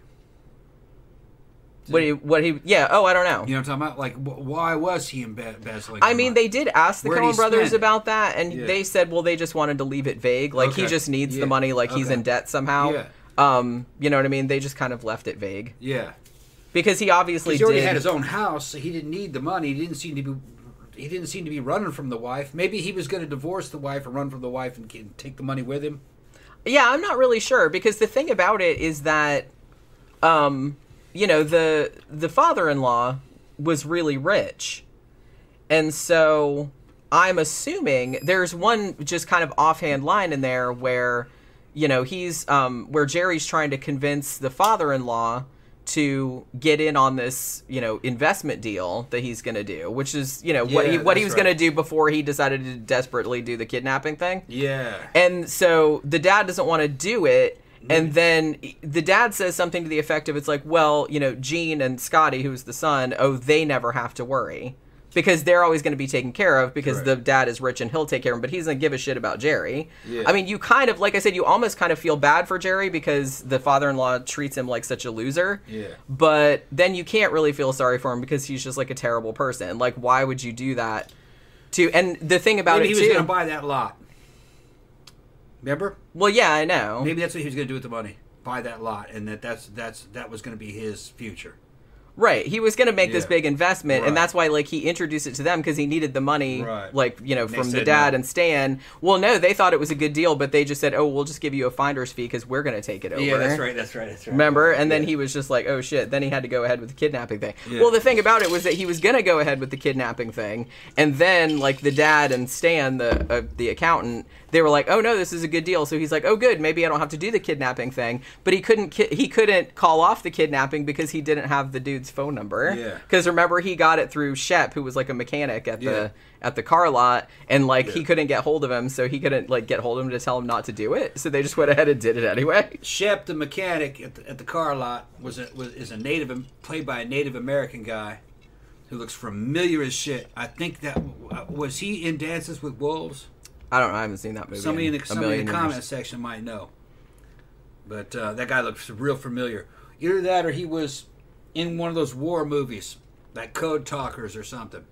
What he, what he, yeah. Oh, I don't know. You know what I'm talking about? Like, wh- why was he embe- embezzling? I the mean, money? they did ask the Where'd he Coen brothers spend it? about that, and Yeah. they said, well, they just wanted to leave it vague. Like, he Okay. just needs Yeah. the money, like he's Okay. in debt somehow. Yeah. Um, you know what I mean? They just kind of left it vague. Yeah. Because he obviously He already did. had his own house, so he didn't need the money. He didn't seem to be. He didn't seem to be running from the wife. Maybe he was going to divorce the wife or run from the wife and get- take the money with him. Yeah, I'm not really sure, because the thing about it is that, um, you know, the the father-in-law was really rich, and so I'm assuming there's one just kind of offhand line in there where, you know, he's um, where Jerry's trying to convince the father-in-law to get in on this, you know, investment deal that he's going to do, which is, you know, what he Yeah, what he that's was going right. to do before he decided to desperately do the kidnapping thing. Yeah. And so the dad doesn't want to do it. And then the dad says something to the effect of, it's like, well, you know, Gene and Scotty, who's the son, oh, they never have to worry. Because they're always going to be taken care of because Correct. the dad is rich and he'll take care of him, but he doesn't give a shit about Jerry. Yeah. I mean, you kind of, like I said, you almost kind of feel bad for Jerry because the father-in-law treats him like such a loser. Yeah. But then you can't really feel sorry for him because he's just like a terrible person. Like, why would you do that to, and the thing about Maybe it he was too. going to buy that lot. Remember? Well, yeah, I know. Maybe that's what he was going to do with the money. Buy that lot, and that that's that's that was going to be his future. Right, he was going to make this Yeah. big investment, Right. and that's why, like, he introduced it to them because he needed the money, Right. like, you know, They from the said dad no. and Stan. Well, no, they thought it was a good deal, but they just said, "Oh, we'll just give you a finder's fee because we're going to take it over." Yeah, that's right. That's right. That's right. Remember? And then Yeah. he was just like, "Oh shit!" Then he had to go ahead with the kidnapping thing. Yeah. Well, the thing about it was that he was going to go ahead with the kidnapping thing, and then like the dad and Stan, the uh, the accountant, they were like, "Oh no, this is a good deal." So he's like, "Oh good, maybe I don't have to do the kidnapping thing." But he couldn't ki- he couldn't call off the kidnapping because he didn't have the dude's phone number. Yeah. Because remember, he got it through Shep, who was like a mechanic at Yeah. the at the car lot, and like he Yeah. couldn't get hold of him, so he couldn't like get hold of him to tell him not to do it. So they just went ahead and did it anyway. Shep, the mechanic at the, at the car lot, was a, was is a native played by a Native American guy who looks familiar as shit. I think that was he in Dances with Wolves. I don't know. I haven't seen that movie. Somebody in in the a somebody in million the years. comment section might know, but uh, that guy looks real familiar. Either that or he was in one of those war movies, like Code Talkers or something.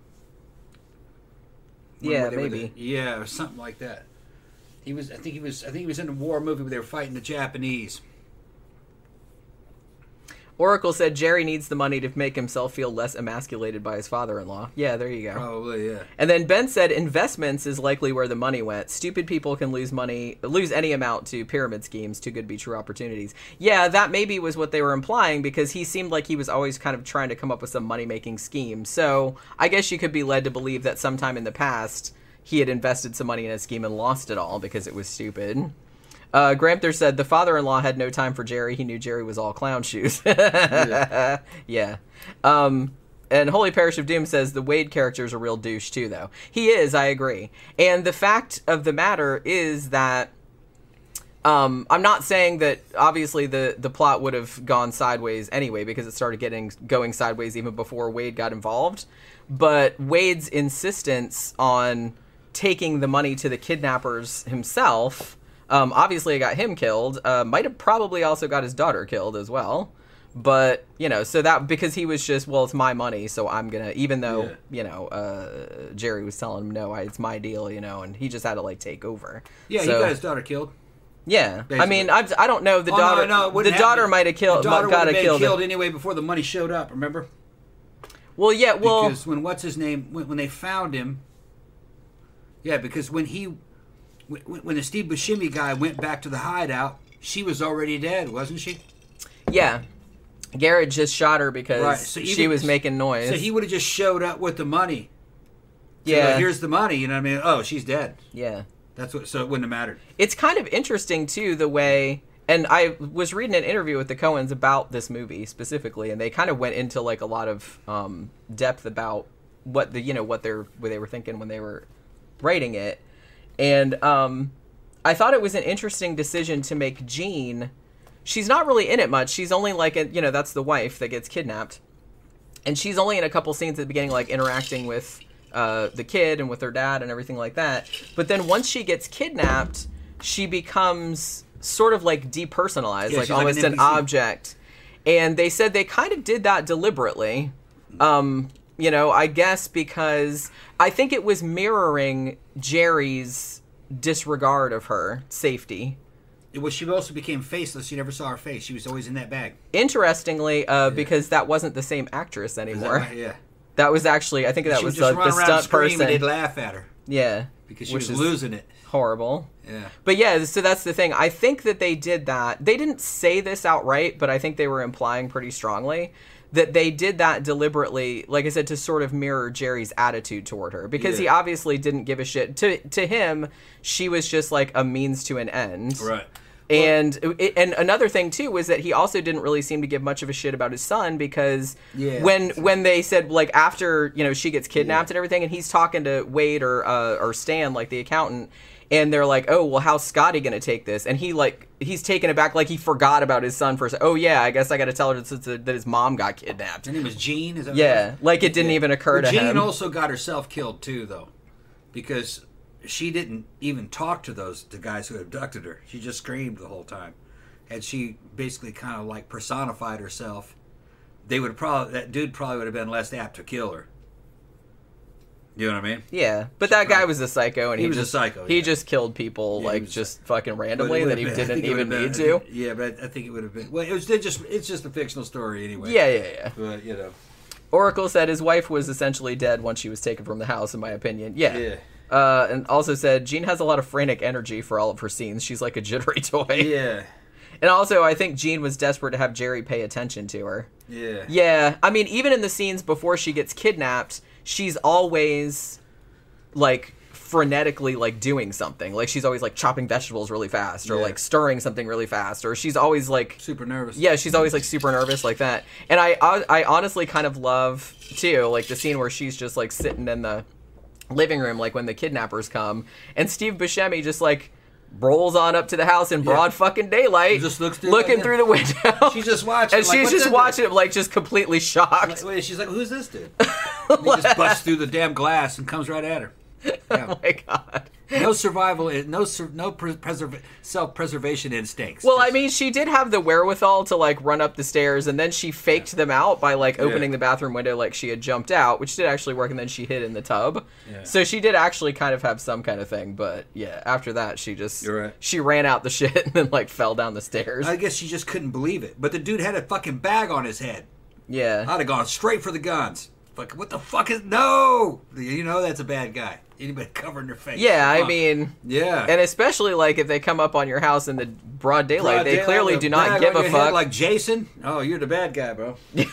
One Yeah, where they were maybe. the- yeah, or something like that. He was. I think he was. I think he was in a war movie where they were fighting the Japanese. Oracle said Jerry needs the money to make himself feel less emasculated by his father-in-law. Yeah, there you go. Probably, yeah. And then Ben said investments is likely where the money went. Stupid people can lose money, lose any amount to pyramid schemes. Too good to be true opportunities. Yeah, that maybe was what they were implying because he seemed like he was always kind of trying to come up with some money-making scheme. So I guess you could be led to believe that sometime in the past he had invested some money in a scheme and lost it all because it was stupid. Uh, Gramther said the father-in-law had no time for Jerry. He knew Jerry was all clown shoes. yeah. yeah. Um, and Holy Parish of Doom says the Wade character is a real douche too, though. He is, I agree. And the fact of the matter is that um, I'm not saying that obviously the, the plot would have gone sideways anyway because it started getting going sideways even before Wade got involved. But Wade's insistence on taking the money to the kidnappers himself... Um, obviously, it got him killed. Uh, might have probably also got his daughter killed as well. But, you know, so that, because he was just, well, it's my money, so I'm gonna, even though, Yeah. you know, uh, Jerry was telling him, no, I, it's my deal, you know, and he just had to, like, take over. Yeah, so, he got his daughter killed. Yeah. I basically. mean, I, I don't know, the Oh, daughter, no, no, it the wouldn't daughter happen. might have killed, The daughter got would to have killed been killed him. anyway before the money showed up. Remember? Well, yeah, well, Because when what's his name when, when they found him, yeah, because when he when, when the Steve Buscemi guy went back to the hideout, she was already dead, wasn't she? yeah. Garrett just shot her because Right, so she even- was making noise. So he would have just showed up with the money. So, yeah. like, here's the money. You know what I mean? Oh, she's dead. yeah. That's what. So it wouldn't have mattered. It's kind of interesting too the way, and I was reading an interview with the Coens about this movie specifically, and they kind of went into like a lot of um, depth about what the you know what they're what they were thinking when they were writing it, and um, I thought it was an interesting decision to make Jean. She's not really in it much. She's only like a, you know that's the wife that gets kidnapped, and she's only in a couple scenes at the beginning, like interacting with uh, the kid and with her dad and everything like that. But then once she gets kidnapped, she becomes sort of like depersonalized, Yeah, like she's like almost an an, N P C. object. And they said they kind of did that deliberately. Um, you know, I guess because I think it was mirroring Jerry's disregard of her safety. It was. She also became faceless. You never saw her face. She was always in that bag. Interestingly, uh, because that wasn't the same actress Is that anymore. right? Yeah. That was actually, I think that she was would just the, run the around stunt scream person. and they'd laugh at her Yeah. because she Which was is losing it. horrible. Yeah. But yeah, so that's the thing. I think that they did that. They didn't say this outright, but I think they were implying pretty strongly that they did that deliberately, like I said, to sort of mirror Jerry's attitude toward her. Because he Yeah. obviously didn't give a shit. To to him, she was just like a means to an end. Right. And it, and another thing too was that he also didn't really seem to give much of a shit about his son because Yeah. when when they said like after you know she gets kidnapped and everything and he's talking to Wade or uh, or Stan like the accountant and they're like, oh well, how's Scotty gonna take this? And he like he's taken aback like he forgot about his son for a sec- oh yeah, I guess I got to tell her that, that his mom got kidnapped. Her name was Jean. Is that what Yeah, it was? like it didn't Yeah. even occur Well, to Jean him. also got herself killed too, though, because she didn't even talk to those the guys who abducted her. She just screamed the whole time, and she basically kind of like personified herself. They would probably that dude probably would have been less apt to kill her. You know what I mean? Yeah, but that guy was a psycho, and He he, was a just psycho, he yeah. just killed people Yeah, he like was a just fucking But it randomly would've that he been- I didn't think it even would've need been- to. Yeah, but I think it would have been. Well, it was they just it's just a fictional story anyway. Yeah, yeah, yeah. But you know. Oracle said his wife was essentially dead once she was taken from the house, in my opinion. Yeah. Yeah. Uh, and also said Jean has a lot of frantic energy for all of her scenes. She's like a jittery toy. Yeah. And also, I think Jean was desperate to have Jerry pay attention to her. Yeah. Yeah. I mean, even in the scenes before she gets kidnapped, she's always like frenetically like doing something. Like she's always like chopping vegetables really fast, or Yeah. like stirring something really fast, or she's always like Super nervous. yeah, she's always like super nervous like that. And I, I I honestly kind of love too like the scene where she's just like sitting in the living room like when the kidnappers come, and Steve Buscemi just like rolls on up to the house in broad fucking daylight, He just looks through looking like through the window. She's just watching, and like, she's what's just in watching him like just completely shocked. Like, wait, she's like, who's this dude? And he just busts through the damn glass and comes right at her. Yeah. Oh my god. No survival, no sur- no pre- preserv- self-preservation instincts. Well, I Just- mean, she did have the wherewithal to like run up the stairs, and then she faked them out by like opening Yeah. the bathroom window like she had jumped out, which did actually work, and then she hid in the tub. Yeah. So she did actually kind of have some kind of thing, but yeah, after that she just You're right. she ran out the shit and then like fell down the stairs. I guess she just couldn't believe it. But the dude had a fucking bag on his head. yeah. I'd have gone straight for the guns. Fuck, what the fuck is no? You know that's a bad guy. Anybody covering their face? Yeah, I Come on. mean, yeah. and especially like if they come up on your house in the broad daylight, Broad they daylight clearly with do not bag give on a your head fuck. like Jason. Oh, you're the bad guy, bro.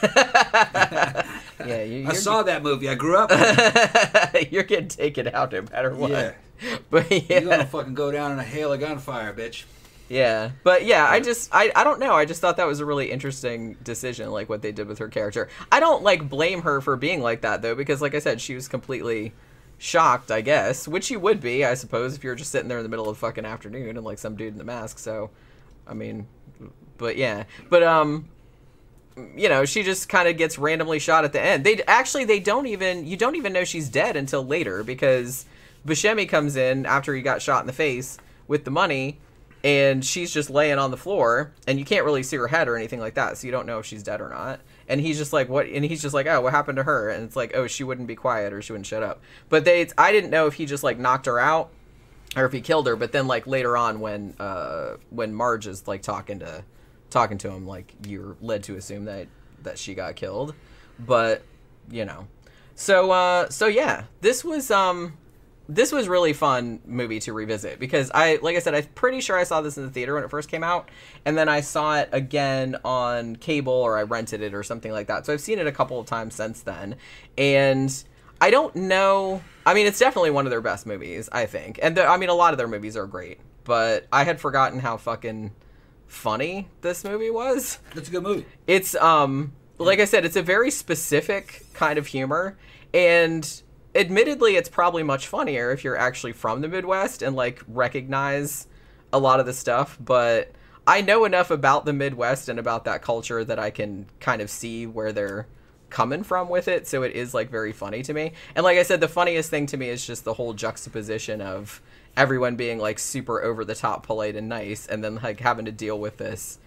yeah, you, I you're, saw that movie. I grew up. with you're getting taken out no matter what. Yeah. But it. yeah. You're gonna fucking go down in a hail of gunfire, bitch. Yeah, but yeah, I just I, I don't know. I just thought that was a really interesting decision, like what they did with her character. I don't like blame her for being like that though, because like I said, she was completely shocked, I guess, which you would be, I suppose, if you're just sitting there in the middle of the fucking afternoon and like some dude in the mask. So, I mean, but yeah, but um, you know, she just kind of gets randomly shot at the end. They actually they don't even you don't even know she's dead until later, because Buscemi comes in after he got shot in the face with the money. And she's just laying on the floor, and you can't really see her head or anything like that, so you don't know if she's dead or not. And he's just like, "What?" And he's just like, "Oh, what happened to her?" And it's like, "Oh, she wouldn't be quiet, or she wouldn't shut up." But they, it's, I didn't know if he just like knocked her out, or if he killed her. But then, like later on, when uh, when Marge is like talking to talking to him, like you're led to assume that that she got killed. But you know, so uh, so yeah, this was um. This was really fun movie to revisit, because I, like I said, I'm pretty sure I saw this in the theater when it first came out, and then I saw it again on cable, or I rented it or something like that. So I've seen it a couple of times since then, and I don't know. I mean, it's definitely one of their best movies, I think, and I mean, a lot of their movies are great, but I had forgotten how fucking funny this movie was. It's a good movie. It's um, like I said, it's a very specific kind of humor, and admittedly, it's probably much funnier if you're actually from the Midwest and like recognize a lot of the stuff. But I know enough about the Midwest and about that culture that I can kind of see where they're coming from with it. So it is like very funny to me. And like I said, the funniest thing to me is just the whole juxtaposition of everyone being like super over the top, polite and nice, and then like having to deal with this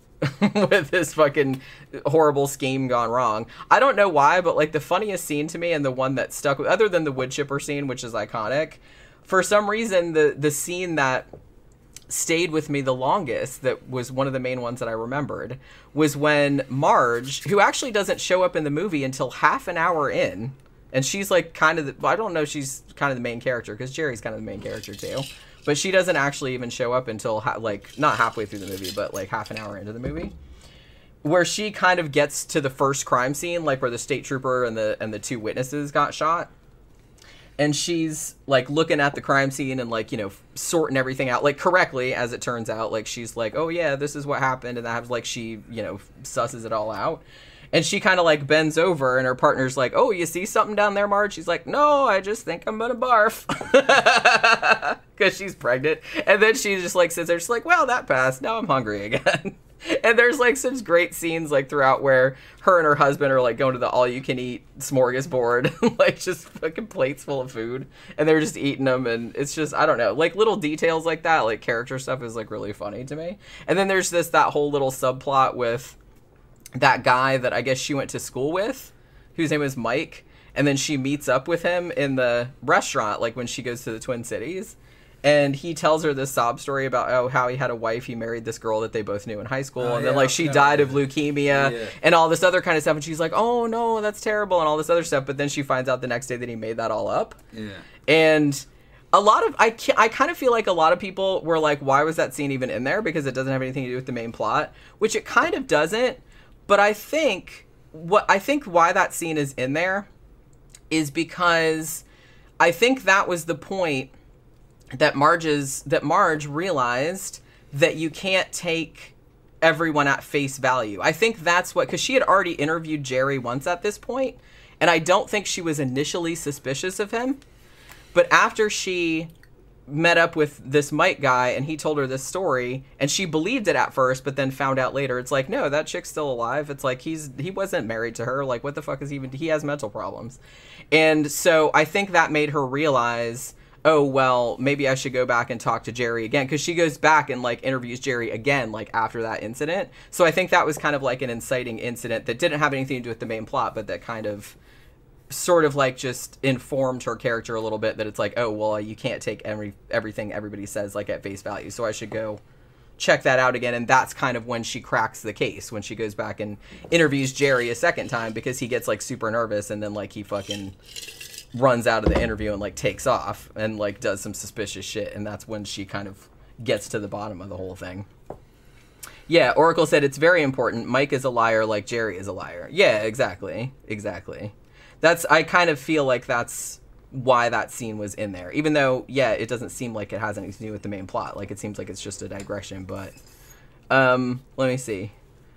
with this fucking horrible scheme gone wrong. I don't know why, but like the funniest scene to me, and the one that stuck with, other than the wood chipper scene, which is iconic, for some reason the the scene that stayed with me the longest, that was one of the main ones that I remembered, was when Marge, who actually doesn't show up in the movie until half an hour in, and she's like kind of the, well, I don't know, she's kind of the main character, because Jerry's kind of the main character too. But she doesn't actually even show up until, ha- like, not halfway through the movie, but, like, half an hour into the movie. Where she kind of gets to the first crime scene, like, where the state trooper and the and the two witnesses got shot. And she's, like, looking at the crime scene and, like, you know, sorting everything out, like, correctly, as it turns out. Like, she's like, oh, yeah, this is what happened. And that was, like, she, you know, susses it all out. And she kind of, like, bends over, and her partner's like, oh, you see something down there, Marge? She's like, no, I just think I'm gonna barf. Because she's pregnant. And then she just, like, sits there, she's like, well, that passed. Now I'm hungry again. And there's, like, such great scenes, like, throughout where her and her husband are, like, going to the all-you-can-eat smorgasbord. Like, just fucking plates full of food. And they're just eating them, and it's just, I don't know. Like, little details like that, like, character stuff is, like, really funny to me. And then there's this, that whole little subplot with that guy that I guess she went to school with, whose name is Mike, and then she meets up with him in the restaurant, like when she goes to the Twin Cities. And he tells her this sob story about, oh, how he had a wife, he married this girl that they both knew in high school, oh, and yeah, then, like, she yeah, died yeah. of leukemia, yeah. and all this other kind of stuff, and she's like, oh, no, that's terrible, and all this other stuff, but then she finds out the next day that he made that all up. Yeah. And a lot of, I, I kind of feel like a lot of people were like, why was that scene even in there? Because it doesn't have anything to do with the main plot, which it kind of doesn't, but I think, what I think why that scene is in there is because I think that was the point that Marge's that Marge realized that you can't take everyone at face value. I think that's what, because she had already interviewed Jerry once at this point, and I don't think she was initially suspicious of him. But after she met up with this Mike guy and he told her this story, and she believed it at first, but then found out later, it's like, no, that chick's still alive. It's like, he's he wasn't married to her. Like, what the fuck is he even, he has mental problems. And so I think that made her realize, oh, well, maybe I should go back and talk to Jerry again. Because she goes back and, like, interviews Jerry again, like, after that incident. So I think that was kind of, like, an inciting incident that didn't have anything to do with the main plot, but that kind of sort of, like, just informed her character a little bit, that it's like, oh, well, you can't take every everything everybody says, like, at face value. So I should go check that out again. And that's kind of when she cracks the case, when she goes back and interviews Jerry a second time, because he gets, like, super nervous, and then, like, he fucking runs out of the interview and, like, takes off and, like, does some suspicious shit, and that's when she kind of gets to the bottom of the whole thing. Yeah, Oracle said it's very important. Mike is a liar like Jerry is a liar. Yeah, exactly. Exactly. That's, I kind of feel like that's why that scene was in there. Even though, yeah, it doesn't seem like it has anything to do with the main plot. Like, it seems like it's just a digression, but... Um, let me see.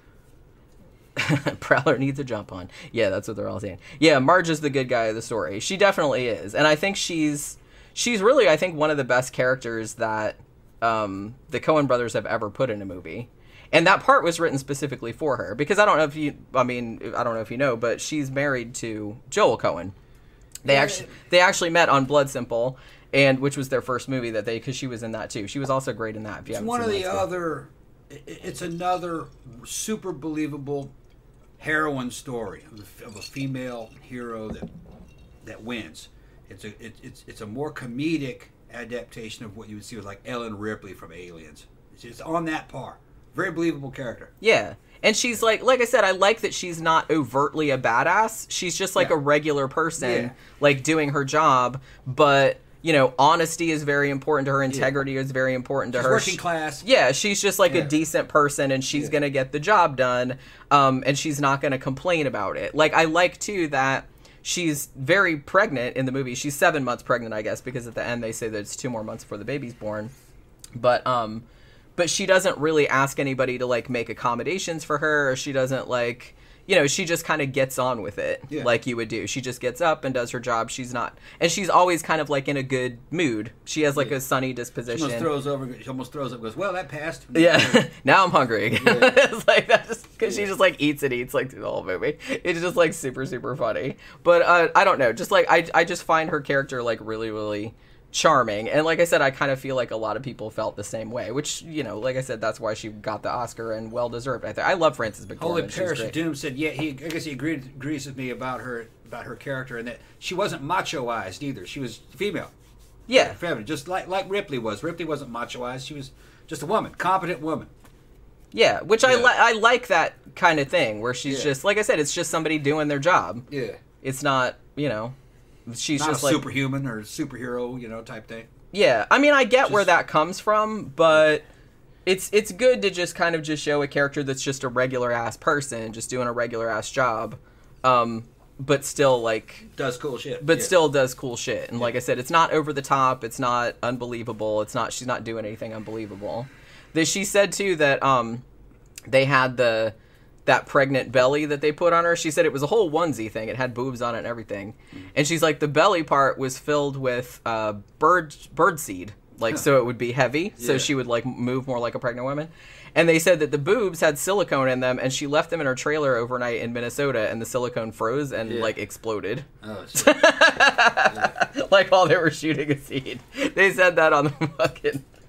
Prowler needs a jump on. Yeah, that's what they're all saying. Yeah, Marge is the good guy of the story. She definitely is. And I think she's she's really, I think, one of the best characters that um, the Coen brothers have ever put in a movie. And that part was written specifically for her. Because I don't know if you, I mean, I don't know if you know, but she's married to Joel Coen. They, yeah. actually, they actually met on Blood Simple, and which was their first movie that they, because she was in that too. She was also great in that. If you it's one of the other, it's another super believable heroine story of a female hero that that wins. It's a it, it's it's a more comedic adaptation of what you would see with, like, Ellen Ripley from Aliens. It's, it's on that par. Very believable character. Yeah, and she's like, like I said, I like that she's not overtly a badass. She's just like yeah. a regular person, yeah. like doing her job. But you know, honesty is very important to her. Integrity yeah. is very important to she's her. Working class. Yeah, she's just like yeah. a decent person, and she's yeah. gonna get the job done. Um, and she's not gonna complain about it. Like, I like too that she's very pregnant in the movie. She's seven months pregnant, I guess, because at the end they say that it's two more months before the baby's born. But um, but she doesn't really ask anybody to, like, make accommodations for her, or she doesn't, like, you know, she just kind of gets on with it yeah. like you would do. She just gets up and does her job. She's not, and she's always kind of, like, in a good mood. She has, like, yeah. a sunny disposition. She almost throws over. She almost throws up. Goes, well, that passed. Yeah. Now I'm hungry again. Yeah. It's like that, just because yeah. she just, like, eats and eats, like, through the whole movie. It's just, like, super super funny. But uh, I don't know. Just like I I just find her character, like, really really charming. And like I said, I kind of feel like a lot of people felt the same way, which, you know, like I said, that's why she got the Oscar, and well deserved. I think I love Frances McDormand. Holy Paris Doom said, yeah, he I guess he agreed agrees with me about her about her character, and that she wasn't machoized either. She was female. Yeah, feminine, just like like Ripley was. Ripley wasn't machoized. She was just a woman, competent woman. Yeah, which yeah. I li- I like that kind of thing where she's yeah. just, like I said, it's just somebody doing their job. Yeah, it's not, you know. She's not just a like superhuman or superhero, you know, type thing. Yeah, I mean, I get just, where that comes from, but it's it's good to just kind of just show a character that's just a regular ass person, just doing a regular ass job, um, but still like does cool shit. But yeah. still does cool shit. And yeah. like I said, it's not over the top. It's not unbelievable. It's not. She's not doing anything unbelievable. That she said too that um, they had the. that pregnant belly that they put on her. She said it was a whole onesie thing. It had boobs on it and everything. Mm-hmm. And she's like, the belly part was filled with uh, bird bird seed. Like, huh. so it would be heavy. Yeah. So she would, like, move more like a pregnant woman. And they said that the boobs had silicone in them, and she left them in her trailer overnight in Minnesota, and the silicone froze and, yeah. like, exploded. Oh, shit. yeah. Like, while they were shooting a scene. They said that on the fucking...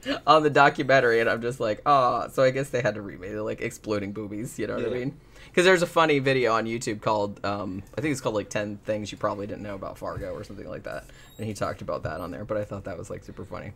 on the documentary, and I'm just like, oh, so I guess they had to remake it, like exploding boobies, you know what Yeah. I mean? Because there's a funny video on YouTube called, um, I think it's called like ten Things You Probably Didn't Know About Fargo or something like that, and he talked about that on there, but I thought that was like super funny.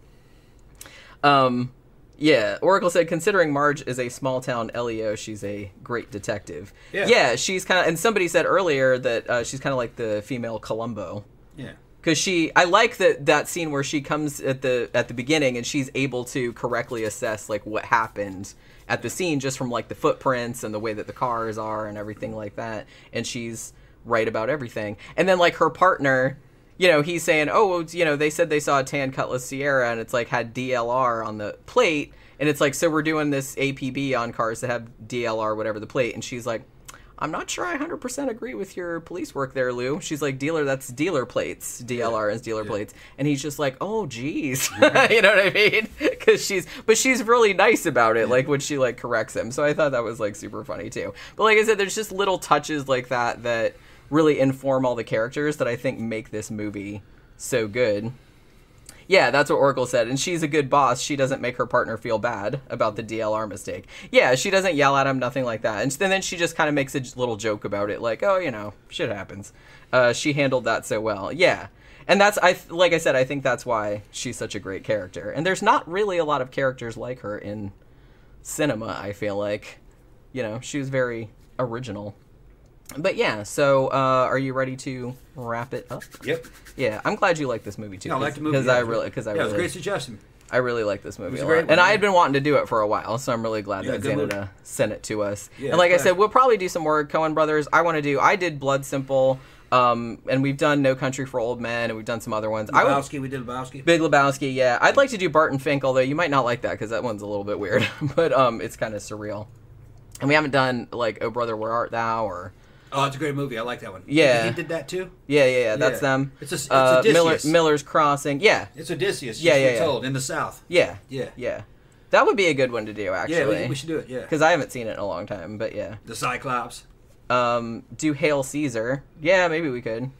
Um, yeah, Oracle said, considering Marge is a small town L E O, she's a great detective. Yeah. Yeah, she's kind of, and somebody said earlier that uh, she's kind of like the female Columbo. Yeah. Because she, I like that that scene where she comes at the at the beginning and she's able to correctly assess like what happened at the scene just from like the footprints and the way that the cars are and everything like that, and she's right about everything. And then like her partner, you know, he's saying, oh, well, you know, they said they saw a tan Cutlass Sierra and it's like had D L R on the plate, and it's like, so we're doing this A P B on cars that have D L R whatever the plate, and she's like, I'm not sure I one hundred percent agree with your police work there, Lou. She's like, dealer, that's dealer plates. D L R is dealer Yeah. plates. And he's just like, oh, geez. You know what I mean? Because she's, but she's really nice about it, like when she like corrects him. So I thought that was like super funny too. But like I said, there's just little touches like that that really inform all the characters that I think make this movie so good. Yeah, that's what Oracle said. And she's a good boss. She doesn't make her partner feel bad about the D L R mistake. Yeah, she doesn't yell at him, nothing like that. And then she just kind of makes a j- little joke about it, like, oh, you know, shit happens. Uh, she handled that so well. Yeah. And that's, I th- like I said, I think that's why she's such a great character. And there's not really a lot of characters like her in cinema, I feel like. You know, she was very original. But yeah, so uh, are you ready to wrap it up? Yep. Yeah, I'm glad you like this movie too. No, I like the movie. because yeah, I it was- really, because I yeah, it was a really, great suggestion. I really like this movie was a a great lot, one, and I yeah. had been wanting to do it for a while, so I'm really glad Yeah, that good movie. Xanada sent it to us. Yeah, and like I it's said, glad. we'll probably do some more Coen Brothers. I want to do. I did Blood Simple, um, and we've done No Country for Old Men, and we've done some other ones. I would, Lebowski, we did Lebowski. Big Lebowski, yeah. I'd like to do Barton Fink, although you might not like that because that one's a little bit weird, but um, it's kind of surreal. And we haven't done like Oh Brother, Where Art Thou, or Oh, it's a great movie. I like that one. Yeah. He did that too? yeah, yeah, yeah. That's Yeah. them. It's a- it's uh, Miller, Odysseus. Miller's Crossing. Yeah, It's Odysseus. Yeah, just yeah, yeah. told in the South. yeah, Yeah. yeah. That would be a good one to do, actually. Yeah, we, we should do it. Yeah. Because I haven't seen it in a long time, but yeah. The Cyclops. Um, do Hail Caesar. Yeah, maybe we could.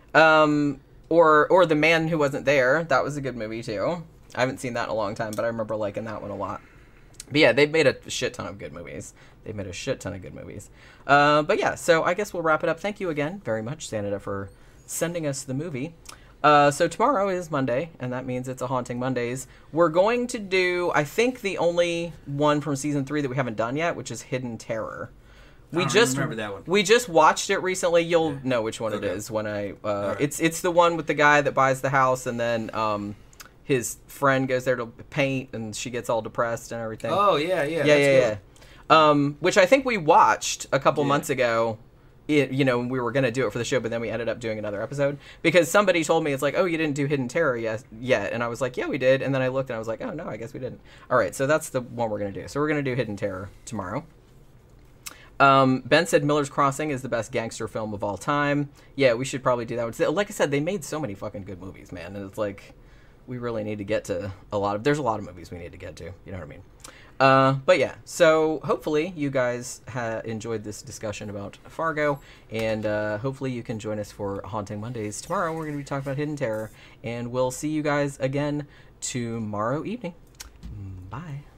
Um, or or The Man Who Wasn't There. That was a good movie, too. I haven't seen that in a long time, but I remember liking that one a lot. But yeah, they've made a shit ton of good movies. They've made a shit ton of good movies. Uh, but yeah, so I guess we'll wrap it up. Thank you again very much, Sanada, for sending us the movie. Uh, so tomorrow is Monday, and that means it's a Haunting Mondays. We're going to do, I think, the only one from season three that we haven't done yet, which is Hidden Terror. We don't just remember that one. We just watched it recently. You'll Yeah. know which one Okay. it is when I. Uh, right. It's it's the one with the guy that buys the house, and then um, his friend goes there to paint, and she gets all depressed and everything. Oh, yeah, yeah. yeah, that's yeah, good. yeah. Um, which I think we watched a couple Yeah. months ago. It, you know, we were going to do it for the show, but then we ended up doing another episode because somebody told me, it's like, oh, you didn't do Hidden Terror yet, yet. And I was like, yeah, we did. And then I looked and I was like, oh, no, I guess we didn't. All right, so that's the one we're going to do. So we're going to do Hidden Terror tomorrow. Um, Ben said Miller's Crossing is the best gangster film of all time. Yeah, we should probably do that one. Like I said, they made so many fucking good movies, man. And it's like, we really need to get to a lot of, there's a lot of movies we need to get to. You know what I mean? Uh, but yeah, so hopefully you guys ha- enjoyed this discussion about Fargo, and uh, hopefully you can join us for Haunting Mondays. Tomorrow we're going to be talking about Hidden Terror, and we'll see you guys again tomorrow evening. Bye.